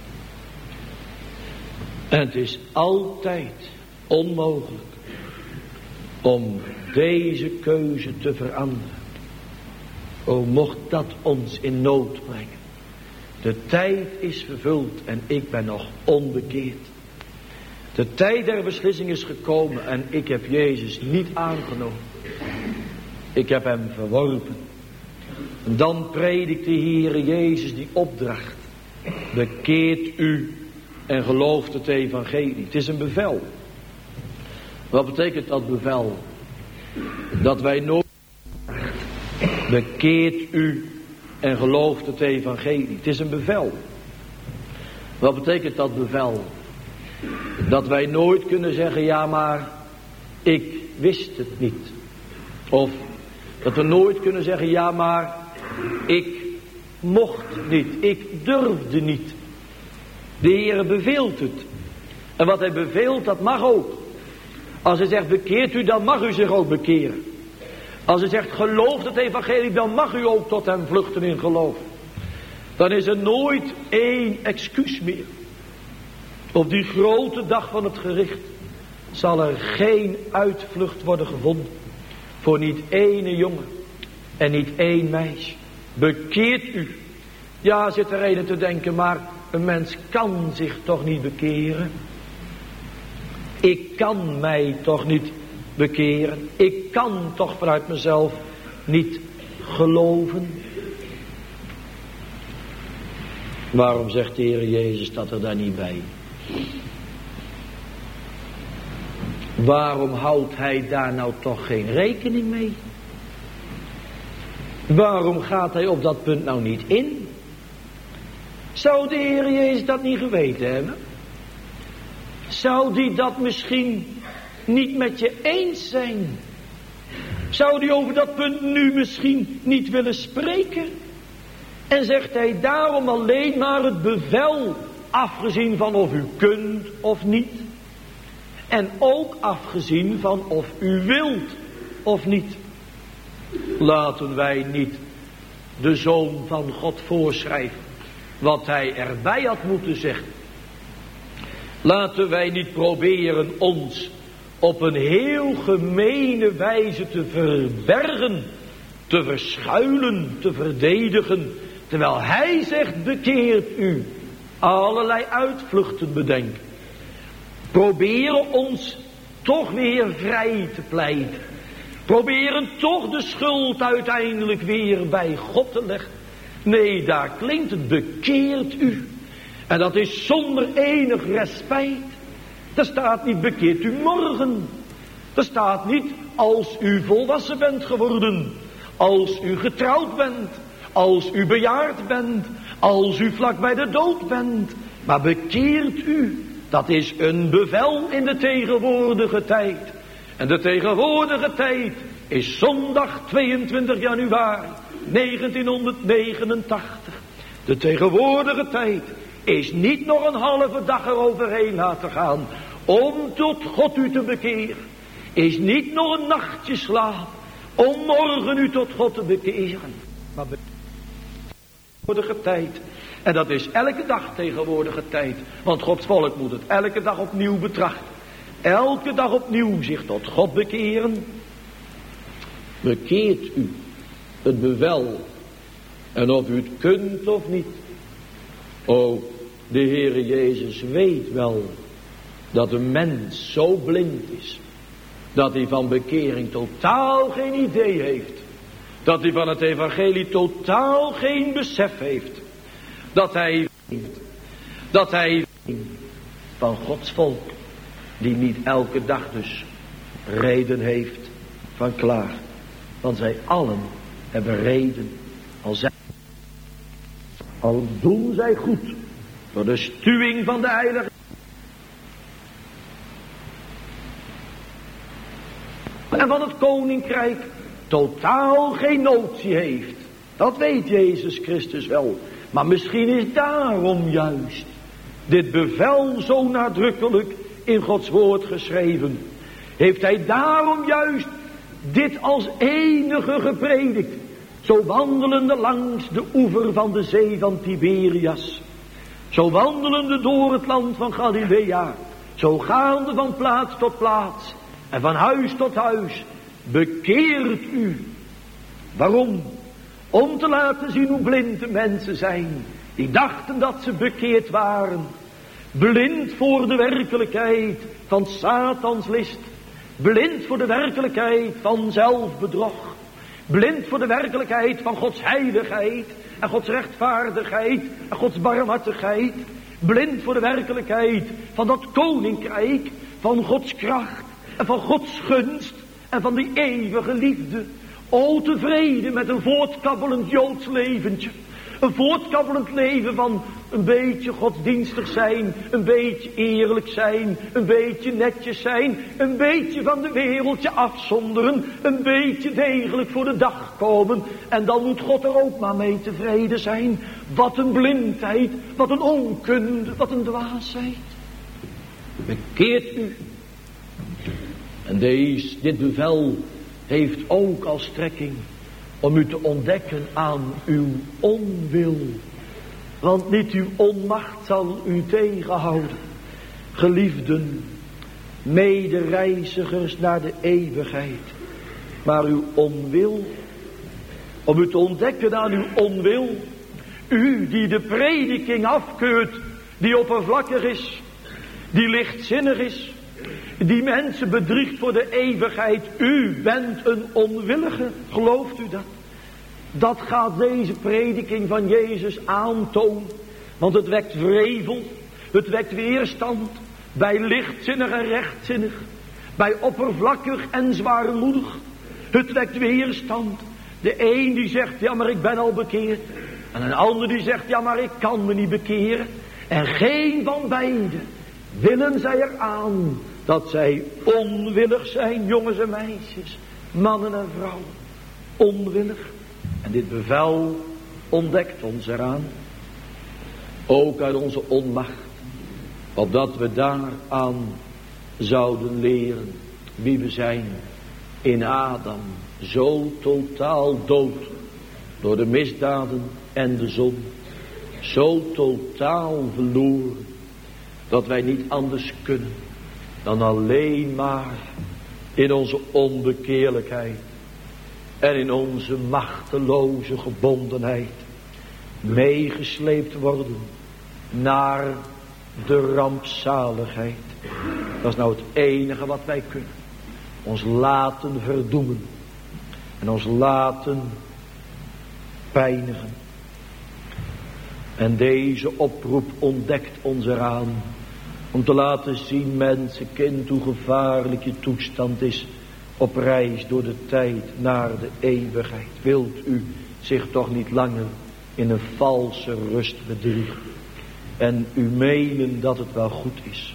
Speaker 2: En het is altijd onmogelijk om deze keuze te veranderen. O, mocht dat ons in nood brengen. De tijd is vervuld en ik ben nog onbekeerd. De tijd der beslissing is gekomen en ik heb Jezus niet aangenomen. Ik heb hem verworpen. En dan predikt de Heere Jezus die opdracht. Bekeert u en gelooft het evangelie. Het is een bevel. Wat betekent dat bevel? Dat wij nooit... Bekeert u en gelooft het evangelie. Het is een bevel. Wat betekent dat bevel? Dat wij nooit kunnen zeggen, ja maar ik wist het niet. Of dat we nooit kunnen zeggen, ja maar ik mocht niet, ik durfde niet. De Heere beveelt het. En wat hij beveelt, dat mag ook. Als hij zegt bekeert u, dan mag u zich ook bekeren. Als hij zegt gelooft het evangelie, dan mag u ook tot hem vluchten in geloof. Dan is er nooit één excuus meer. Op die grote dag van het gericht zal er geen uitvlucht worden gevonden. Voor niet één jongen en niet één meisje. Bekeert u. Ja, zit er een te denken, maar een mens kan zich toch niet bekeren. Ik kan mij toch niet bekeren. Ik kan toch vanuit mezelf niet geloven. Waarom zegt de Heer Jezus dat er daar niet bij? Waarom houdt hij daar nou toch geen rekening mee? Waarom gaat hij op dat punt nou niet in? Zou de Heer Jezus dat niet geweten hebben? Zou die dat misschien niet met je eens zijn? Zou die over dat punt nu misschien niet willen spreken? En zegt hij daarom alleen maar het bevel, afgezien van of u kunt of niet. En ook afgezien van of u wilt of niet. Laten wij niet de Zoon van God voorschrijven wat hij erbij had moeten zeggen. Laten wij niet proberen ons op een heel gemene wijze te verbergen, te verschuilen, te verdedigen. Terwijl hij zegt bekeert u, allerlei uitvluchten bedenken. Proberen ons toch weer vrij te pleiten. Proberen toch de schuld uiteindelijk weer bij God te leggen. Nee, daar klinkt het bekeert u. En dat is zonder enig respijt. Er staat niet bekeert u morgen. Er staat niet als u volwassen bent geworden. Als u getrouwd bent. Als u bejaard bent. Als u vlak bij de dood bent. Maar bekeert u. Dat is een bevel in de tegenwoordige tijd. En de tegenwoordige tijd is zondag 22 januari 1989. De tegenwoordige tijd is niet nog een halve dag eroverheen laten gaan om tot God u te bekeren. Is niet nog een nachtje slaap om morgen u tot God te bekeren. Maar tegenwoordige tijd. En dat is elke dag tegenwoordige tijd. Want Gods volk moet het elke dag opnieuw betrachten. Elke dag opnieuw zich tot God bekeren. Bekeert u. Het bevel En of u het kunt of niet. O, de Heere Jezus weet wel dat een mens zo blind is, dat hij van bekering totaal geen idee heeft. Dat hij van het evangelie totaal geen besef heeft. Dat hij van Gods volk, die niet elke dag dus reden heeft van klaar. Want zij allen hebben reden, al doen zij goed, door de stuwing van de Heilige. En van het koninkrijk totaal geen notie heeft. Dat weet Jezus Christus wel. Maar misschien is daarom juist dit bevel zo nadrukkelijk in Gods woord geschreven. Heeft hij daarom juist dit als enige gepredikt. Zo wandelende langs de oever van de zee van Tiberias. Zo wandelende door het land van Galilea. Zo gaande van plaats tot plaats. En van huis tot huis. Bekeert u. Waarom? Om te laten zien hoe blind de mensen zijn. Die dachten dat ze bekeerd waren. Blind voor de werkelijkheid van Satans list. Blind voor de werkelijkheid van zelfbedrog. Blind voor de werkelijkheid van Gods heiligheid. En Gods rechtvaardigheid. En Gods barmhartigheid. Blind voor de werkelijkheid van dat koninkrijk. Van Gods kracht. En van Gods gunst. En van die eeuwige liefde. O, tevreden met een voortkabbelend Joods leventje. Een voortkabbelend leven van een beetje godsdienstig zijn. Een beetje eerlijk zijn. Een beetje netjes zijn. Een beetje van de wereldje afzonderen. Een beetje degelijk voor de dag komen. En dan moet God er ook maar mee tevreden zijn. Wat een blindheid. Wat een onkunde. Wat een dwaasheid. Bekeert u. En dit bevel heeft ook als strekking om u te ontdekken aan uw onwil. Want niet uw onmacht zal u tegenhouden. Geliefden, medereizigers naar de eeuwigheid. Maar uw onwil, om u te ontdekken aan uw onwil. U die de prediking afkeurt, die oppervlakkig is, die lichtzinnig is. Die mensen bedriegt voor de eeuwigheid. U bent een onwillige. Gelooft u dat? Dat gaat deze prediking van Jezus aantonen. Want het wekt wrevel. Het wekt weerstand. Bij lichtzinnig en rechtzinnig. Bij oppervlakkig en zwaarmoedig. Het wekt weerstand. De een die zegt, ja maar ik ben al bekeerd. En een ander die zegt, ja maar ik kan me niet bekeren. En geen van beiden willen zij eraan dat zij onwillig zijn, jongens en meisjes, mannen en vrouwen. Onwillig. En dit bevel ontdekt ons eraan. Ook uit onze onmacht. Opdat we daaraan zouden leren wie we zijn. In Adam zo totaal dood. Door de misdaden en de zonde. Zo totaal verloren. Dat wij niet anders kunnen dan alleen maar in onze onbekeerlijkheid en in onze machteloze gebondenheid meegesleept worden naar de rampzaligheid. Dat is nou het enige wat wij kunnen. Ons laten verdoemen en ons laten pijnigen. En deze oproep ontdekt ons eraan. Om te laten zien, mensen, kind, hoe gevaarlijk je toestand is. Op reis door de tijd naar de eeuwigheid. Wilt u zich toch niet langer in een valse rust bedriegen. En u menen dat het wel goed is.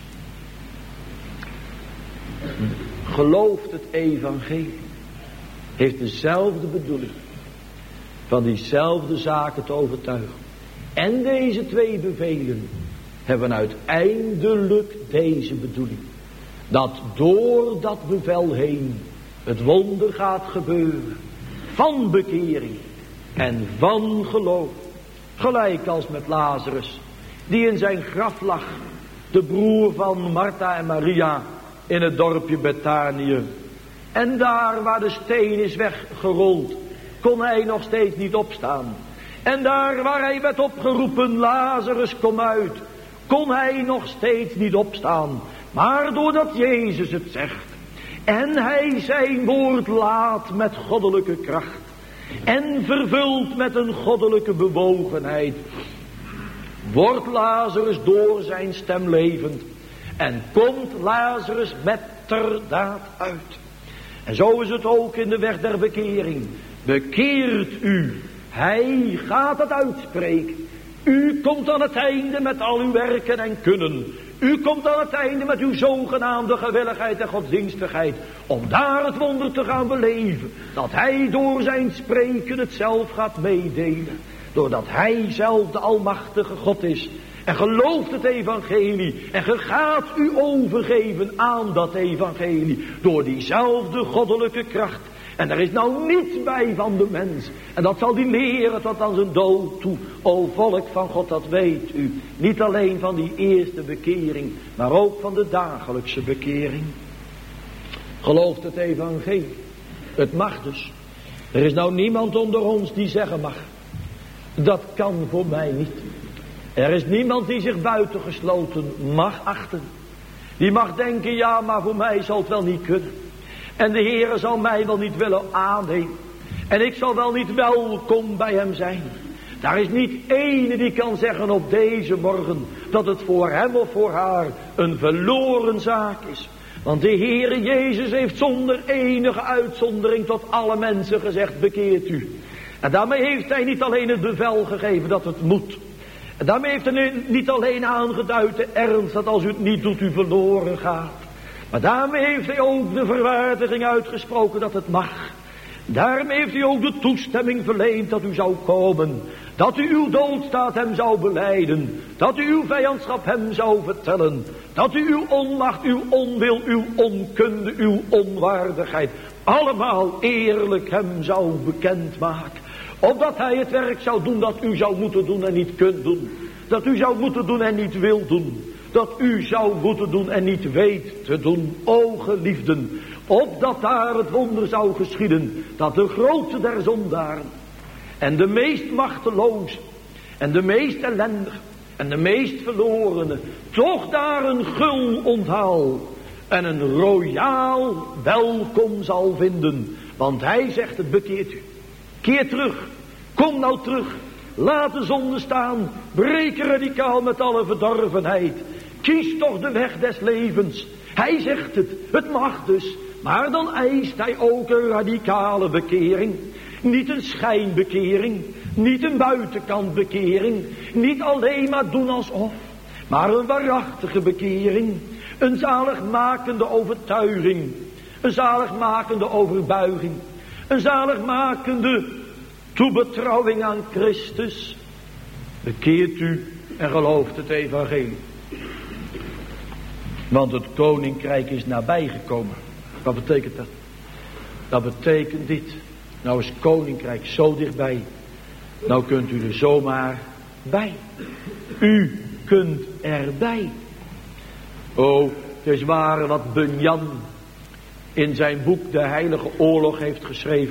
Speaker 2: Gelooft het evangelie. Heeft dezelfde bedoeling. Van diezelfde zaken te overtuigen. En deze twee bevelen hebben uiteindelijk deze bedoeling. Dat door dat bevel heen het wonder gaat gebeuren. Van bekering en van geloof. Gelijk als met Lazarus. Die in zijn graf lag. De broer van Martha en Maria. In het dorpje Betanië. En daar waar de steen is weggerold. Kon hij nog steeds niet opstaan. En daar waar hij werd opgeroepen, Lazarus kom uit, kon hij nog steeds niet opstaan. Maar doordat Jezus het zegt en hij zijn woord laat met goddelijke kracht en vervuld met een goddelijke bewogenheid, wordt Lazarus door zijn stem levend en komt Lazarus metterdaad uit. En zo is het ook in de weg der bekering. Bekeert u. Hij gaat het uitspreken. U komt aan het einde met al uw werken en kunnen. U komt aan het einde met uw zogenaamde gewilligheid en godsdienstigheid. Om daar het wonder te gaan beleven. Dat hij door zijn spreken het zelf gaat meedelen. Doordat hij zelf de almachtige God is. En gelooft het evangelie. En ge gaat u overgeven aan dat evangelie. Door diezelfde goddelijke kracht. En er is nou niets bij van de mens. En dat zal die leren tot aan zijn dood toe. O volk van God, dat weet u. Niet alleen van die eerste bekering. Maar ook van de dagelijkse bekering. Gelooft het evangelie. Het mag dus. Er is nou niemand onder ons die zeggen mag. Dat kan voor mij niet. Er is niemand die zich buitengesloten mag achten. Die mag denken, ja, maar voor mij zal het wel niet kunnen. En de Heere zal mij wel niet willen aannemen. En ik zal wel niet welkom bij hem zijn. Daar is niet ene die kan zeggen op deze morgen dat het voor hem of voor haar een verloren zaak is. Want de Heere Jezus heeft zonder enige uitzondering tot alle mensen gezegd, bekeert u. En daarmee heeft hij niet alleen het bevel gegeven dat het moet. En daarmee heeft hij niet alleen aangeduid de ernst dat als u het niet doet u verloren gaat. Maar daarmee heeft hij ook de verwaardiging uitgesproken dat het mag. Daarmee heeft hij ook de toestemming verleend dat u zou komen. Dat u uw doodstaat hem zou belijden. Dat u uw vijandschap hem zou vertellen. Dat u uw onmacht, uw onwil, uw onkunde, uw onwaardigheid allemaal eerlijk hem zou bekendmaken. Opdat hij het werk zou doen dat u zou moeten doen en niet kunt doen. Dat u zou moeten doen en niet wil doen. Dat u zou moeten doen en niet weet te doen. O geliefden, opdat daar het wonder zou geschieden. Dat de grootste der zondaren en de meest machteloze en de meest ellendige en de meest verlorene toch daar een gul onthaal en een royaal welkom zal vinden. Want hij zegt het, bekeert u. Keer terug. Kom nou terug. Laat de zonde staan. Breek radicaal met alle verdorvenheid. Kies toch de weg des levens. Hij zegt het. Het mag dus. Maar dan eist hij ook een radicale bekering. Niet een schijnbekering. Niet een buitenkantbekering. Niet alleen maar doen alsof. Maar een waarachtige bekering. Een zaligmakende overtuiging. Een zaligmakende overbuiging. Een zaligmakende toebetrouwing aan Christus. Bekeert u en gelooft het evangelie. Want het koninkrijk is nabijgekomen. Wat betekent dat? Dat betekent dit. Nou is het koninkrijk zo dichtbij. Nou kunt u er zomaar bij. U kunt erbij. Oh, het is waar wat Bunyan in zijn boek De Heilige Oorlog heeft geschreven.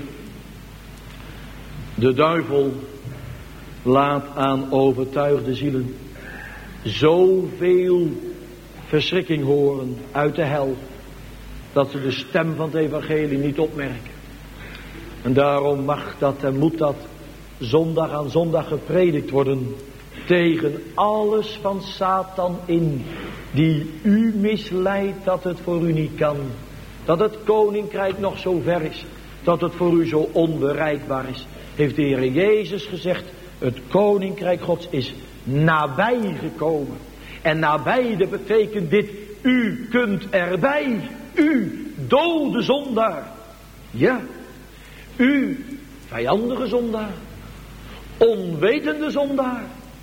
Speaker 2: De duivel laat aan overtuigde zielen zoveel verschrikking horen uit de hel, dat ze de stem van het evangelie niet opmerken. En daarom mag dat en moet dat zondag aan zondag gepredikt worden tegen alles van Satan in, die u misleidt dat het voor u niet kan. Dat het koninkrijk nog zo ver is, dat het voor u zo onbereikbaar is. Heeft de Heer Jezus gezegd, het koninkrijk Gods is nabij gekomen. En nabij, dat betekent dit, u kunt erbij. U, dode zondaar. Ja, u, vijandige zondaar. Onwetende zondaar.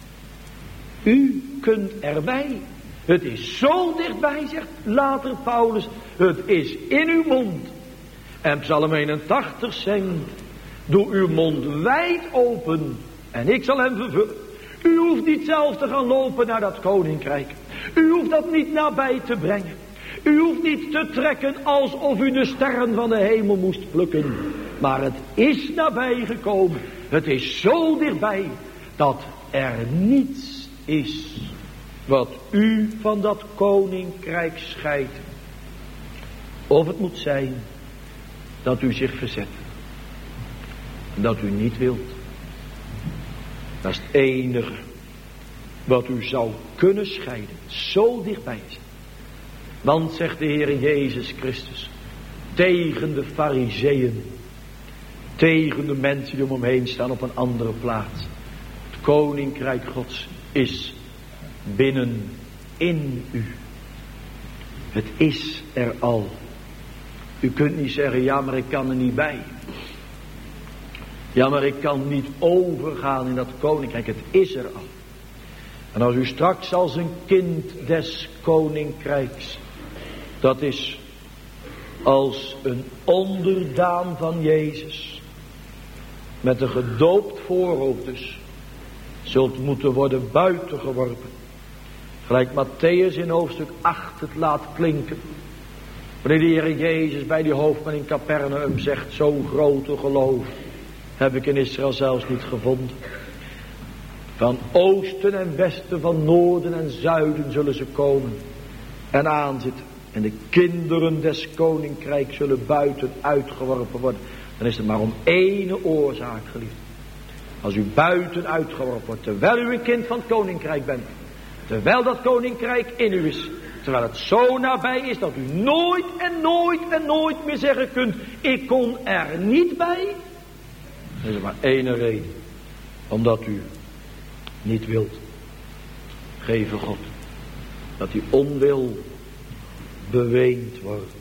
Speaker 2: U kunt erbij. Het is zo dichtbij, zegt later Paulus. Het is in uw mond. En Psalm 81 zingt, doe uw mond wijd open en ik zal hem vervullen. U hoeft niet zelf te gaan lopen naar dat koninkrijk. U hoeft dat niet nabij te brengen. U hoeft niet te trekken alsof u de sterren van de hemel moest plukken. Maar het is nabij gekomen. Het is zo dichtbij dat er niets is wat u van dat koninkrijk scheidt. Of het moet zijn dat u zich verzet. Dat u niet wilt. Dat is het enige wat u zou kunnen scheiden. Zo dichtbij is het. Want, zegt de Heer Jezus Christus, tegen de Farizeeën, tegen de mensen die om hem heen staan op een andere plaats. Het koninkrijk Gods is binnen in u. Het is er al. U kunt niet zeggen, ja maar ik kan er niet bij. Ja maar ik kan niet overgaan in dat koninkrijk. Het is er al. En als u straks als een kind des koninkrijks, dat is als een onderdaan van Jezus, met een gedoopt voorhoofd dus, zult moeten worden buitengeworpen. Gelijk Matthäus in hoofdstuk 8 het laat klinken. Wanneer de Heer Jezus bij die hoofdman in Capernaum zegt, zo'n grote geloof heb ik in Israël zelfs niet gevonden. Van oosten en westen, van noorden en zuiden zullen ze komen en aanzitten. En de kinderen des koninkrijks zullen buiten uitgeworpen worden. Dan is het maar om één oorzaak, geliefd. Als u buiten uitgeworpen wordt, terwijl u een kind van het koninkrijk bent. Terwijl dat koninkrijk in u is. Terwijl het zo nabij is dat u nooit en nooit en nooit meer zeggen kunt, ik kon er niet bij. Er is er maar één reden. Omdat u niet wilt. Geven God. Dat die onwil beweend wordt.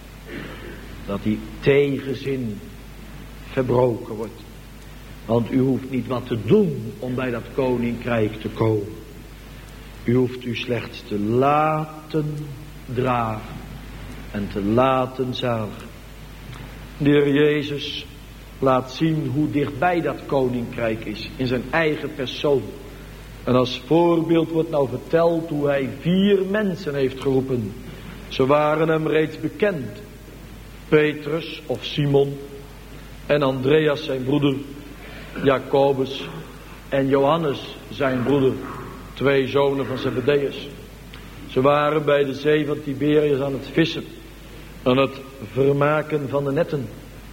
Speaker 2: Dat die tegenzin verbroken wordt. Want u hoeft niet wat te doen om bij dat koninkrijk te komen. U hoeft u slechts te laten dragen en te laten zaligen. De Heer Jezus laat zien hoe dichtbij dat koninkrijk is in zijn eigen persoon. En als voorbeeld wordt nou verteld hoe hij 4 mensen heeft geroepen. Ze waren hem reeds bekend. Petrus of Simon en Andreas zijn broeder, Jacobus en Johannes zijn broeder, 2 zonen van Zebedeus. Ze waren bij de zee van Tiberias aan het vissen, aan het vermaken van de netten.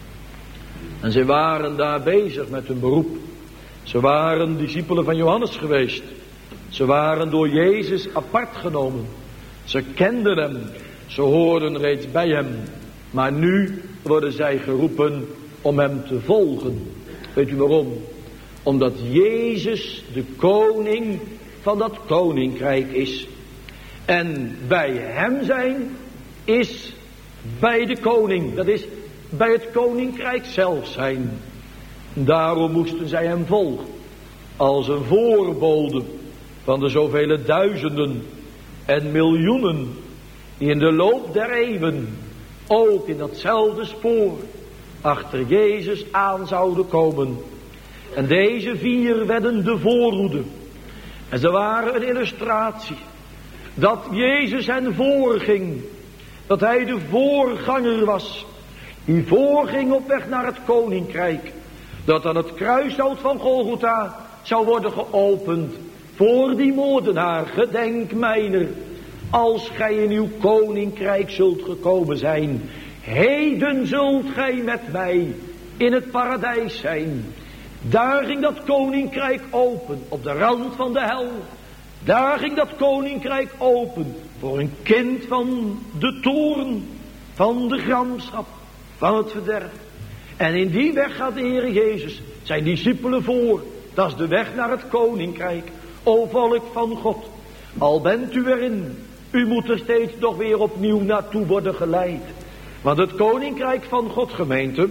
Speaker 2: En ze waren daar bezig met hun beroep. Ze waren discipelen van Johannes geweest. Ze waren door Jezus apart genomen. Ze kenden hem. Ze hoorden reeds bij hem. Maar nu worden zij geroepen om hem te volgen. Weet u waarom? Omdat Jezus de koning van dat koninkrijk is. En bij hem zijn is bij de koning. Dat is bij het koninkrijk zelf zijn. Daarom moesten zij hem volgen. Als een voorbode van de zoveel duizenden en miljoenen die in de loop der eeuwen ook in datzelfde spoor achter Jezus aan zouden komen. En deze 4 werden de voorhoede. En ze waren een illustratie dat Jezus hen voorging. Dat hij de voorganger was. Die voorging op weg naar het koninkrijk. Dat aan het kruishout van Golgotha zou worden geopend. Voor die moordenaar, gedenk mijner. Als gij in uw koninkrijk zult gekomen zijn. Heden zult gij met mij in het paradijs zijn. Daar ging dat koninkrijk open. Op de rand van de hel. Daar ging dat koninkrijk open. Voor een kind van de toorn. Van de gramschap. Van het verderf. En in die weg gaat de Heer Jezus zijn discipelen voor. Dat is de weg naar het koninkrijk. O volk van God. Al bent u erin. U moet er steeds nog weer opnieuw naartoe worden geleid. Want het koninkrijk van God, gemeente,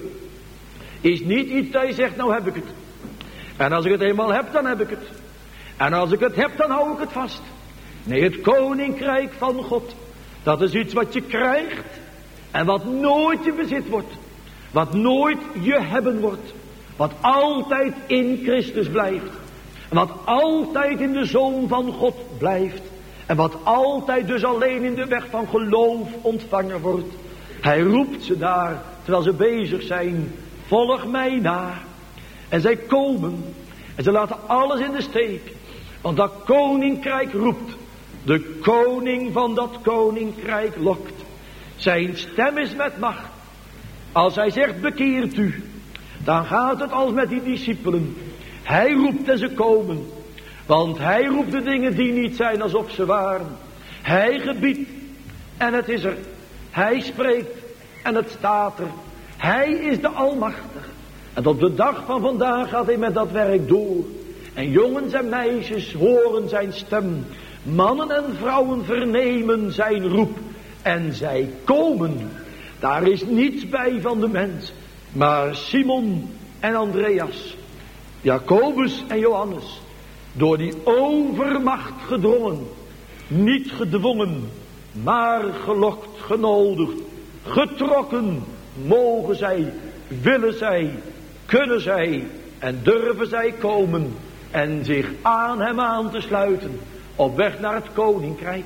Speaker 2: is niet iets dat je zegt, nou heb ik het. En als ik het eenmaal heb, dan heb ik het. En als ik het heb, dan hou ik het vast. Nee, het koninkrijk van God, dat is iets wat je krijgt. En wat nooit je bezit wordt. Wat nooit je hebben wordt. Wat altijd in Christus blijft. En wat altijd in de Zoon van God blijft. En wat altijd dus alleen in de weg van geloof ontvangen wordt. Hij roept ze daar, terwijl ze bezig zijn. Volg mij na. En zij komen. En ze laten alles in de steek. Want dat koninkrijk roept. De koning van dat koninkrijk lokt. Zijn stem is met macht. Als hij zegt bekeert u. Dan gaat het als met die discipelen. Hij roept en ze komen. Want hij roept de dingen die niet zijn alsof ze waren. Hij gebiedt en het is er. Hij spreekt en het staat er. Hij is de Almachtige. En op de dag van vandaag gaat hij met dat werk door. En jongens en meisjes horen zijn stem. Mannen en vrouwen vernemen zijn roep. En zij komen. Daar is niets bij van de mens. Maar Simon en Andreas. Jacobus en Johannes. Door die overmacht gedrongen. Niet gedwongen. Maar gelokt, genodigd. Getrokken. Mogen zij. Willen zij. Kunnen zij. En durven zij komen. En zich aan hem aan te sluiten. Op weg naar het koninkrijk.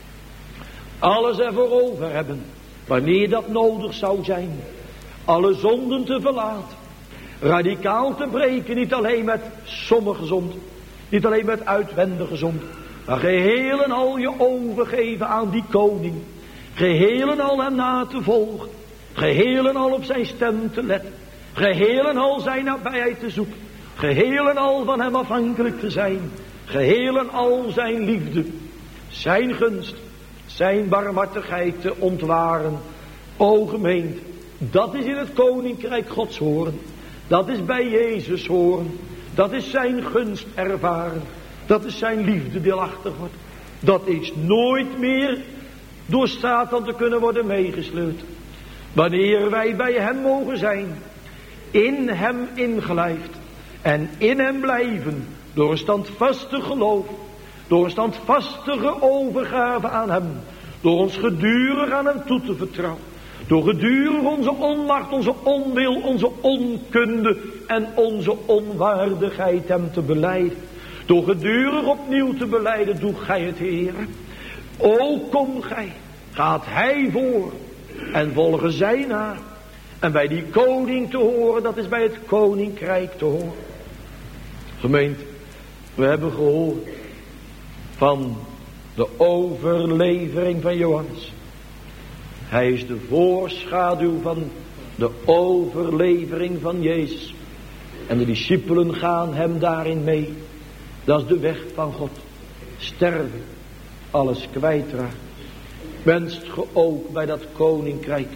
Speaker 2: Alles ervoor over hebben. Wanneer dat nodig zou zijn. Alle zonden te verlaten. Radicaal te breken. Niet alleen met sommige zonden. Niet alleen met uitwendige zonden. Maar geheel en al je overgeven aan die koning. Geheel en al hem na te volgen. Geheel en al op zijn stem te letten. Geheel en al zijn nabijheid te zoeken. Geheel en al van hem afhankelijk te zijn. Geheel en al zijn liefde. Zijn gunst. Zijn barmhartigheid te ontwaren. O gemeente. Dat is in het koninkrijk Gods horen. Dat is bij Jezus horen. Dat is zijn gunst ervaren. Dat is zijn liefde deelachtig wordt. Dat is nooit meer door Satan te kunnen worden meegesleurd. Wanneer wij bij hem mogen zijn. In hem ingelijfd. En in hem blijven. Door een standvastig geloof. Door een standvastige overgave aan hem. Door ons gedurig aan hem toe te vertrouwen. Door gedurig onze onmacht, onze onwil, onze onkunde en onze onwaardigheid hem te belijden. Door gedurig opnieuw te belijden, doe gij het, Heer. O, kom gij, gaat hij voor en volgen zij na. En bij die koning te horen, dat is bij het koninkrijk te horen. Gemeente, we hebben gehoord van de overlevering van Johannes. Hij is de voorschaduw van de overlevering van Jezus. En de discipelen gaan hem daarin mee. Dat is de weg van God. Sterven, alles kwijtraken. Wenst ge ook bij dat koninkrijk.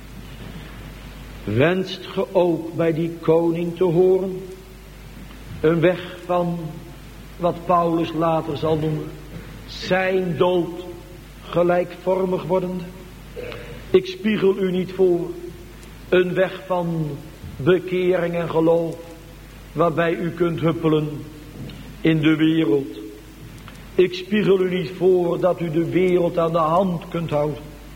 Speaker 2: Wenst ge ook bij die koning te horen. Een weg van wat Paulus later zal noemen. Zijn dood gelijkvormig wordende. Ik spiegel u niet voor. Een weg van bekering en geloof. Waarbij u kunt huppelen in de wereld. Ik spiegel u niet voor dat u de wereld aan de hand kunt houden.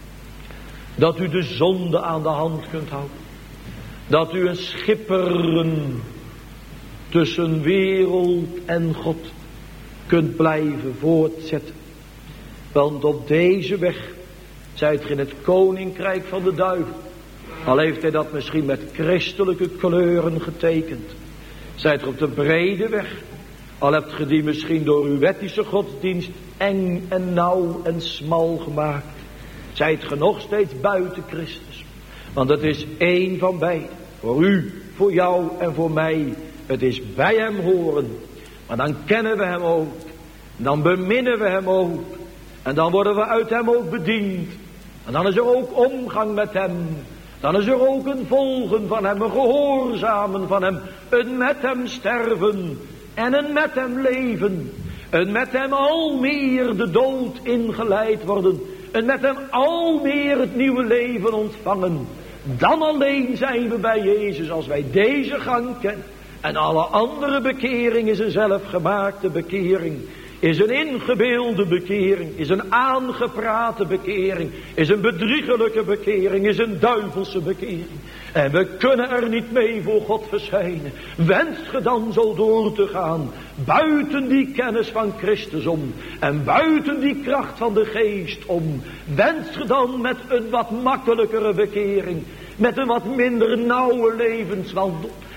Speaker 2: Dat u de zonde aan de hand kunt houden. Dat u een schipperen tussen wereld en God kunt blijven voortzetten. Want op deze weg zijt ge in het koninkrijk van de duivel. Al heeft hij dat misschien met christelijke kleuren getekend. Zijt ge op de brede weg. Al hebt ge die misschien door uw wettische godsdienst eng en nauw en smal gemaakt. Zijt ge nog steeds buiten Christus. Want het is één van beiden. Voor u, voor jou en voor mij. Het is bij hem horen. Maar dan kennen we hem ook. Dan beminnen we hem ook. En dan worden we uit hem ook bediend. En dan is er ook omgang met hem. Dan is er ook een volgen van hem. Een gehoorzamen van hem. Een met hem sterven. En een met hem leven. Een met hem al meer de dood ingeleid worden. Een met hem al meer het nieuwe leven ontvangen. Dan alleen zijn we bij Jezus als wij deze gang kennen. En alle andere bekering is een zelfgemaakte bekering. Is een ingebeelde bekering. Is een aangeprate bekering. Is een bedriegelijke bekering. Is een duivelse bekering. En we kunnen er niet mee voor God verschijnen. Wenst ge dan zo door te gaan. Buiten die kennis van Christus om. En buiten die kracht van de geest om. Wenst ge dan met een wat makkelijkere bekering. Met een wat minder nauwe levenswandel.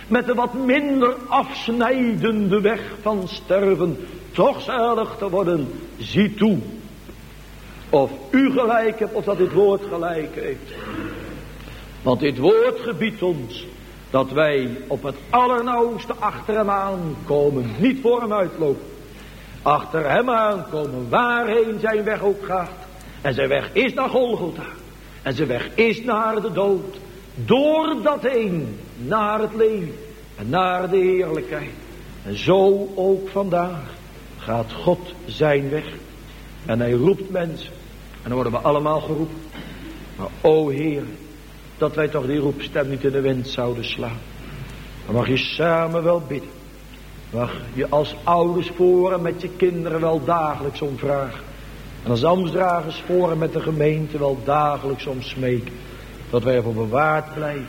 Speaker 2: met de wat minder afsnijdende weg van sterven toch zalig te worden. Zie toe of u gelijk hebt of dat dit woord gelijk heeft. Want dit woord gebiedt ons dat wij op het allernauwste achter hem aankomen. Niet voor hem uitlopen. Achter hem aankomen, waarheen zijn weg ook gaat. En zijn weg is naar Golgotha. En zijn weg is naar de dood. Door dat heen naar het leven en naar de heerlijkheid. En zo ook vandaag gaat God zijn weg. En hij roept mensen. En dan worden we allemaal geroepen. Maar o Heer, dat wij toch die roepstem niet in de wind zouden slaan. Dan mag je samen wel bidden. Mag je als ouders voor en met je kinderen wel dagelijks om vragen. En als ambtsdragers voor en met de gemeente wel dagelijks om smeken. Dat wij ervoor bewaard blijven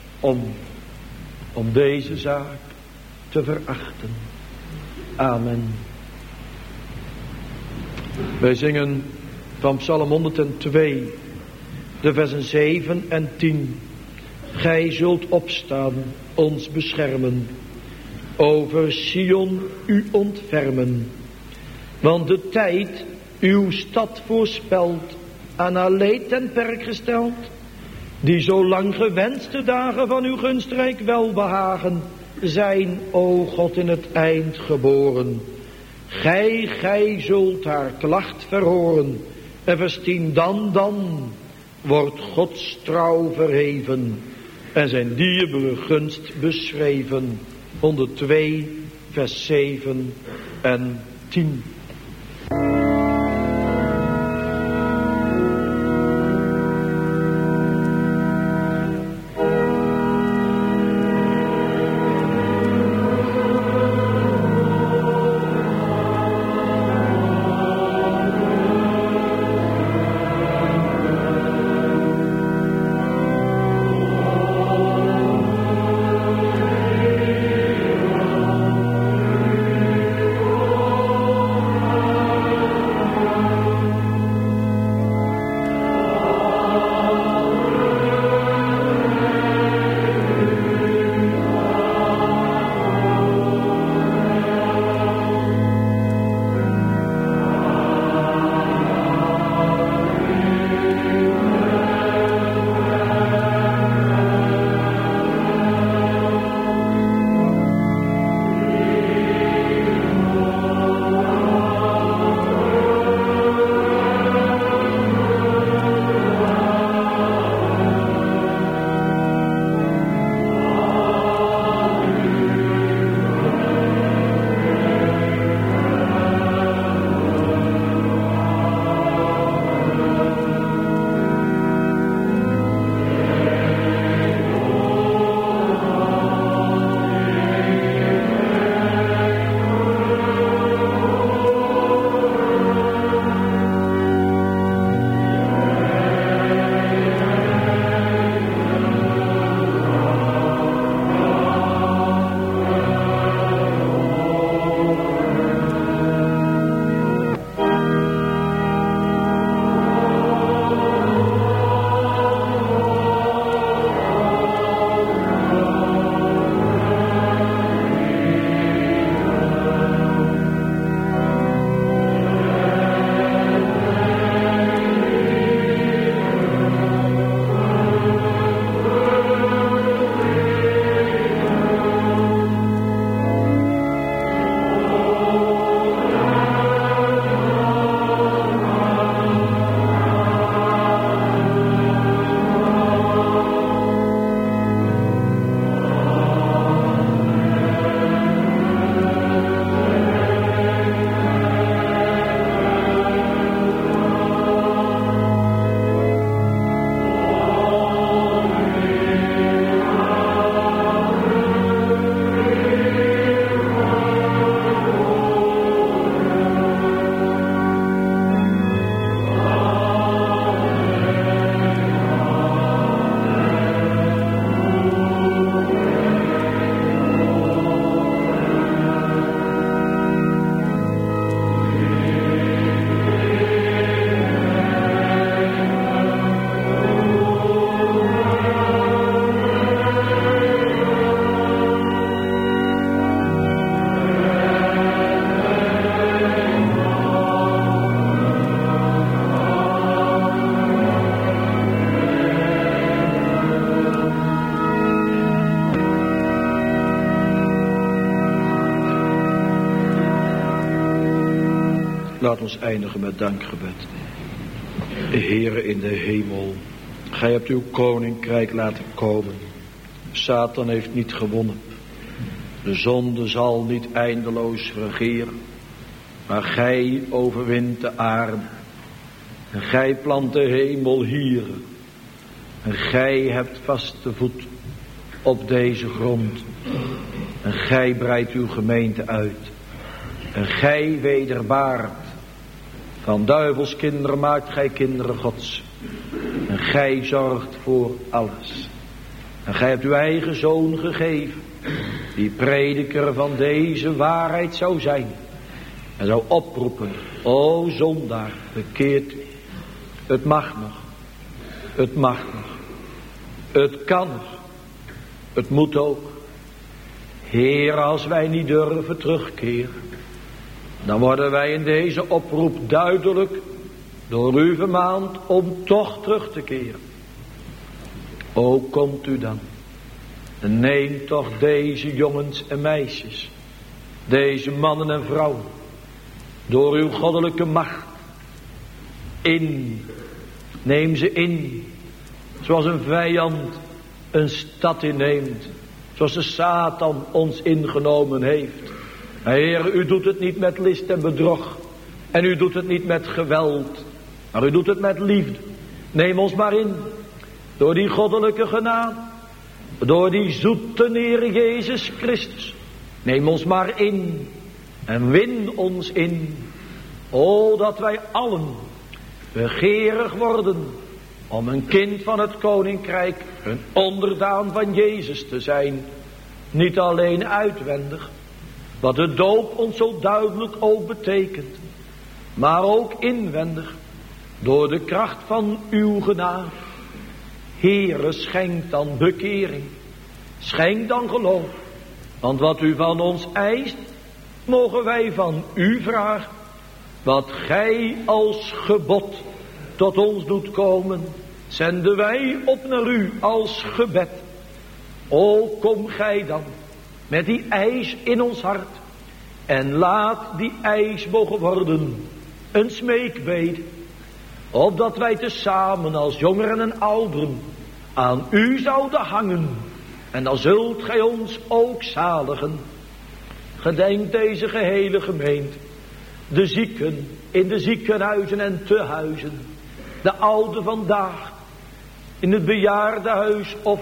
Speaker 2: om deze zaak te verachten. Amen. Wij zingen van Psalm 102, de versen 7 en 10. Gij zult opstaan, ons beschermen, over Sion u ontfermen. Want de tijd uw stad voorspelt, aan haar leed ten perk gesteld, die zo lang gewenste dagen van uw gunstrijk welbehagen zijn, o God, in het eind geboren. Gij zult haar klacht verhoren, en vers 10, dan wordt Gods trouw verheven en zijn dierbare gunst beschreven. 102 vers 7 en 10.
Speaker 1: Laat ons eindigen met dankgebed. Heere in de hemel, gij hebt uw koninkrijk laten komen. Satan heeft niet gewonnen. De zonde zal niet eindeloos regeren. Maar gij overwint de aarde. En gij plant de hemel hier. En gij hebt vaste voet op deze grond. En gij breidt uw gemeente uit. En gij wederbaart. Van duivelskinderen maakt gij kinderen Gods. En gij zorgt voor alles. En gij hebt uw eigen zoon gegeven. Die prediker van deze waarheid zou zijn. En zou oproepen. O zondaar, bekeert u. Het mag nog. Het mag nog. Het kan nog. Het moet ook. Heer, als wij niet durven terugkeren, dan worden wij in deze oproep duidelijk door u vermaand om toch terug te keren. O, komt u dan. En neem toch deze jongens en meisjes, deze mannen en vrouwen, door uw goddelijke macht in. Neem ze in, zoals een vijand een stad inneemt, zoals de Satan ons ingenomen heeft. Heer, u doet het niet met list en bedrog. En u doet het niet met geweld. Maar u doet het met liefde. Neem ons maar in. Door die goddelijke genade. Door die zoete Heer Jezus Christus. Neem ons maar in. En win ons in. O, dat wij allen begeerig worden om een kind van het koninkrijk, een onderdaan van Jezus te zijn. Niet alleen uitwendig, wat de doop ons zo duidelijk ook betekent, maar ook inwendig, door de kracht van uw genade. Heere, schenk dan bekering, schenk dan geloof, want wat u van ons eist, mogen wij van u vragen. Wat gij als gebod tot ons doet komen, zenden wij op naar u als gebed. O, kom gij dan met die eis in ons hart. En laat die eis mogen worden een smeekbede. Opdat wij tezamen als jongeren en ouderen aan u zouden hangen. En dan zult gij ons ook zaligen. Gedenk deze gehele gemeente. De zieken in de ziekenhuizen en tehuizen. De ouden vandaag in het bejaardenhuis of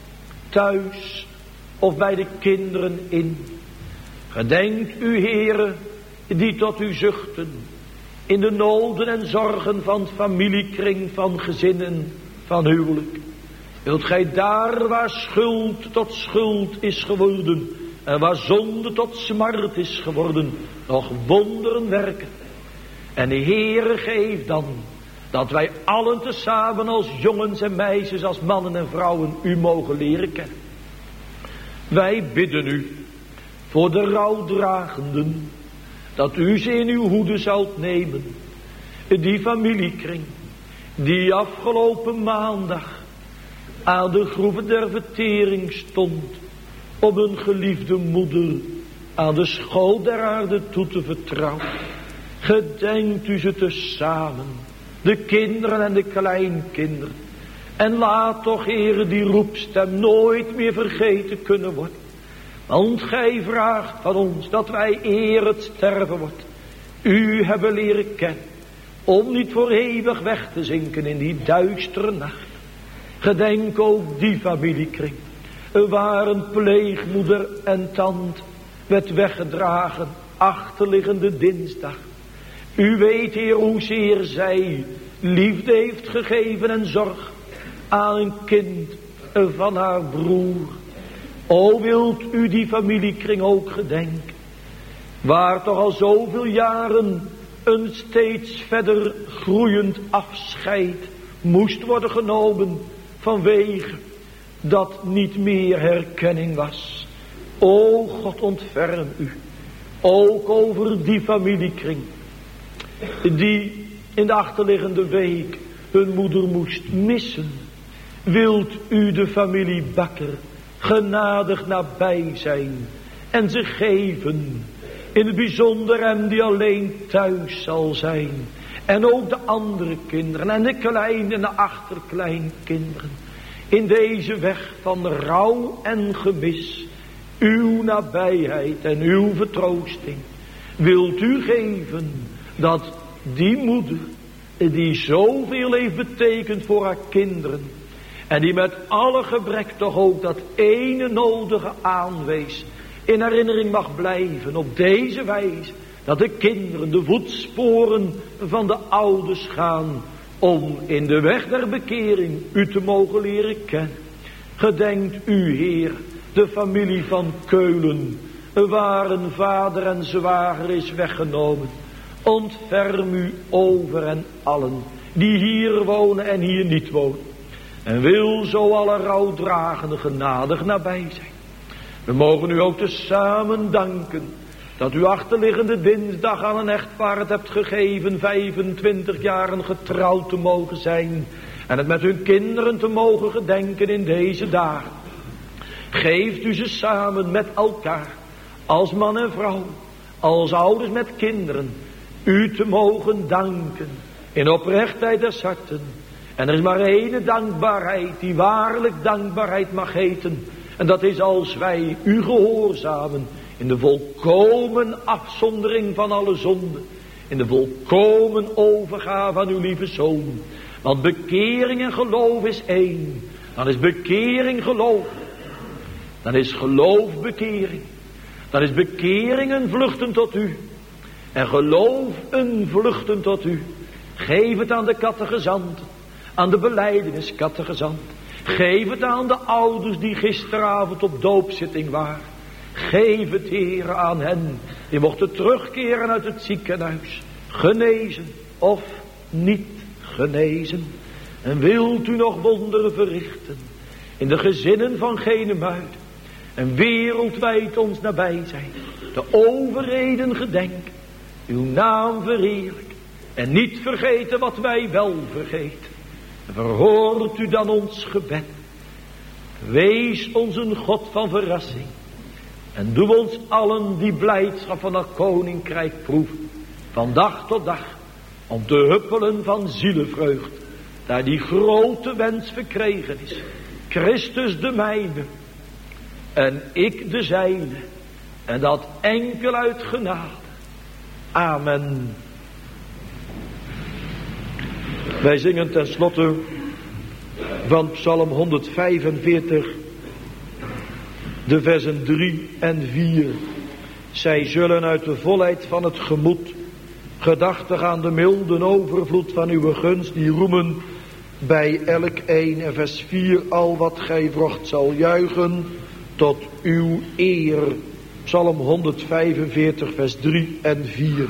Speaker 1: thuis of bij de kinderen in. Gedenkt u, Heere, die tot u zuchten in de noden en zorgen van familiekring, van gezinnen, van huwelijk. Wilt gij daar waar schuld tot schuld is geworden en waar zonde tot smart is geworden, nog wonderen werken. En de Heere, geef dan dat wij allen tezamen als jongens en meisjes, als mannen en vrouwen u mogen leren kennen. Wij bidden u voor de rouwdragenden, dat u ze in uw hoede zult nemen. Die familiekring, die afgelopen maandag aan de groeven der vertering stond, om een geliefde moeder aan de school der aarde toe te vertrouwen. Gedenkt u ze tezamen, de kinderen en de kleinkinderen. En laat toch, Heere, die roepstem nooit meer vergeten kunnen worden. Want gij vraagt van ons dat wij eer het sterven wordt, u hebben leren kennen, om niet voor eeuwig weg te zinken in die duistere nacht. Gedenk ook die familiekring, waar een pleegmoeder en tand werd weggedragen, achterliggende dinsdag. U weet, Heer, hoezeer zij liefde heeft gegeven en zorg aan een kind van haar broer. O, wilt u die familiekring ook gedenken, waar toch al zoveel jaren een steeds verder groeiend afscheid moest worden genomen vanwege dat niet meer herkenning was. O God, ontferm u ook over die familiekring, die in de achterliggende week hun moeder moest missen. Wilt u de familie Bakker genadig nabij zijn en ze geven
Speaker 2: In het bijzonder hem die alleen thuis zal zijn. En ook de andere kinderen en de kleine en de achterkleinkinderen. In deze weg van rouw en gemis. Uw nabijheid en uw vertroosting. Wilt u geven dat die moeder die zoveel heeft betekend voor haar kinderen. En die met alle gebrek toch ook dat ene nodige aanwees. In herinnering mag blijven op deze wijze. Dat de kinderen de voetsporen van de ouders gaan. Om in de weg der bekering u te mogen leren kennen. Gedenkt u Heer de familie van Keulen. Waar een vader en zwager is weggenomen. Ontferm u over en allen die hier wonen en hier niet wonen. En wil zo alle rouwdragenden genadig nabij zijn. We mogen u ook tezamen danken dat u achterliggende dinsdag aan een echtpaar het hebt gegeven 25 jaren getrouwd te mogen zijn. En het met hun kinderen te mogen gedenken in deze dagen. Geeft u ze samen met elkaar, als man en vrouw, als ouders met kinderen, u te mogen danken in oprechtheid des harten. En er is maar één dankbaarheid die waarlijk dankbaarheid mag heten. En dat is als wij u gehoorzamen in de volkomen afzondering van alle zonden. In de volkomen overgave aan uw lieve Zoon. Want bekering en geloof is één. Dan is bekering geloof. Dan is geloof bekering. Dan is bekering een vluchten tot u. En geloof een vluchten tot u. Geef het aan de catechizanten. Aan de belijdenis-catechizanten. Geef het aan de ouders die gisteravond op doopzitting waren. Geef het, Heer, aan hen die mochten terugkeren uit het ziekenhuis. Genezen of niet genezen. En wilt u nog wonderen verrichten in de gezinnen van Genemuiden. En wereldwijd ons nabij zijn. De overheden gedenken. Uw naam verheerlijken. En niet vergeten wat wij wel vergeten. En verhoort u dan ons gebed. Wees ons een God van verrassing. En doe ons allen die blijdschap van dat koninkrijk proeven. Van dag tot dag. Om te huppelen van zielenvreugd. Daar die grote wens verkregen is. Christus de mijne. En ik de zijne. En dat enkel uit genade. Amen. Wij zingen tenslotte van Psalm 145, de versen 3 en 4. Zij zullen uit de volheid van het gemoed, gedachtig aan de milde overvloed van uw gunst, die roemen bij elk een. En vers 4, al wat gij vrocht zal juichen tot uw eer. Psalm 145, vers 3 en 4.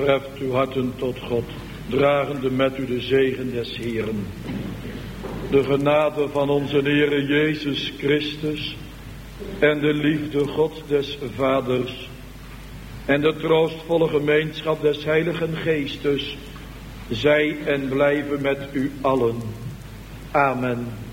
Speaker 3: Heft uw harten tot God, dragende met u de zegen des Heeren. De genade van onze Heere Jezus Christus en de liefde God des Vaders en de troostvolle gemeenschap des Heiligen Geestes zij en blijven met u allen. Amen.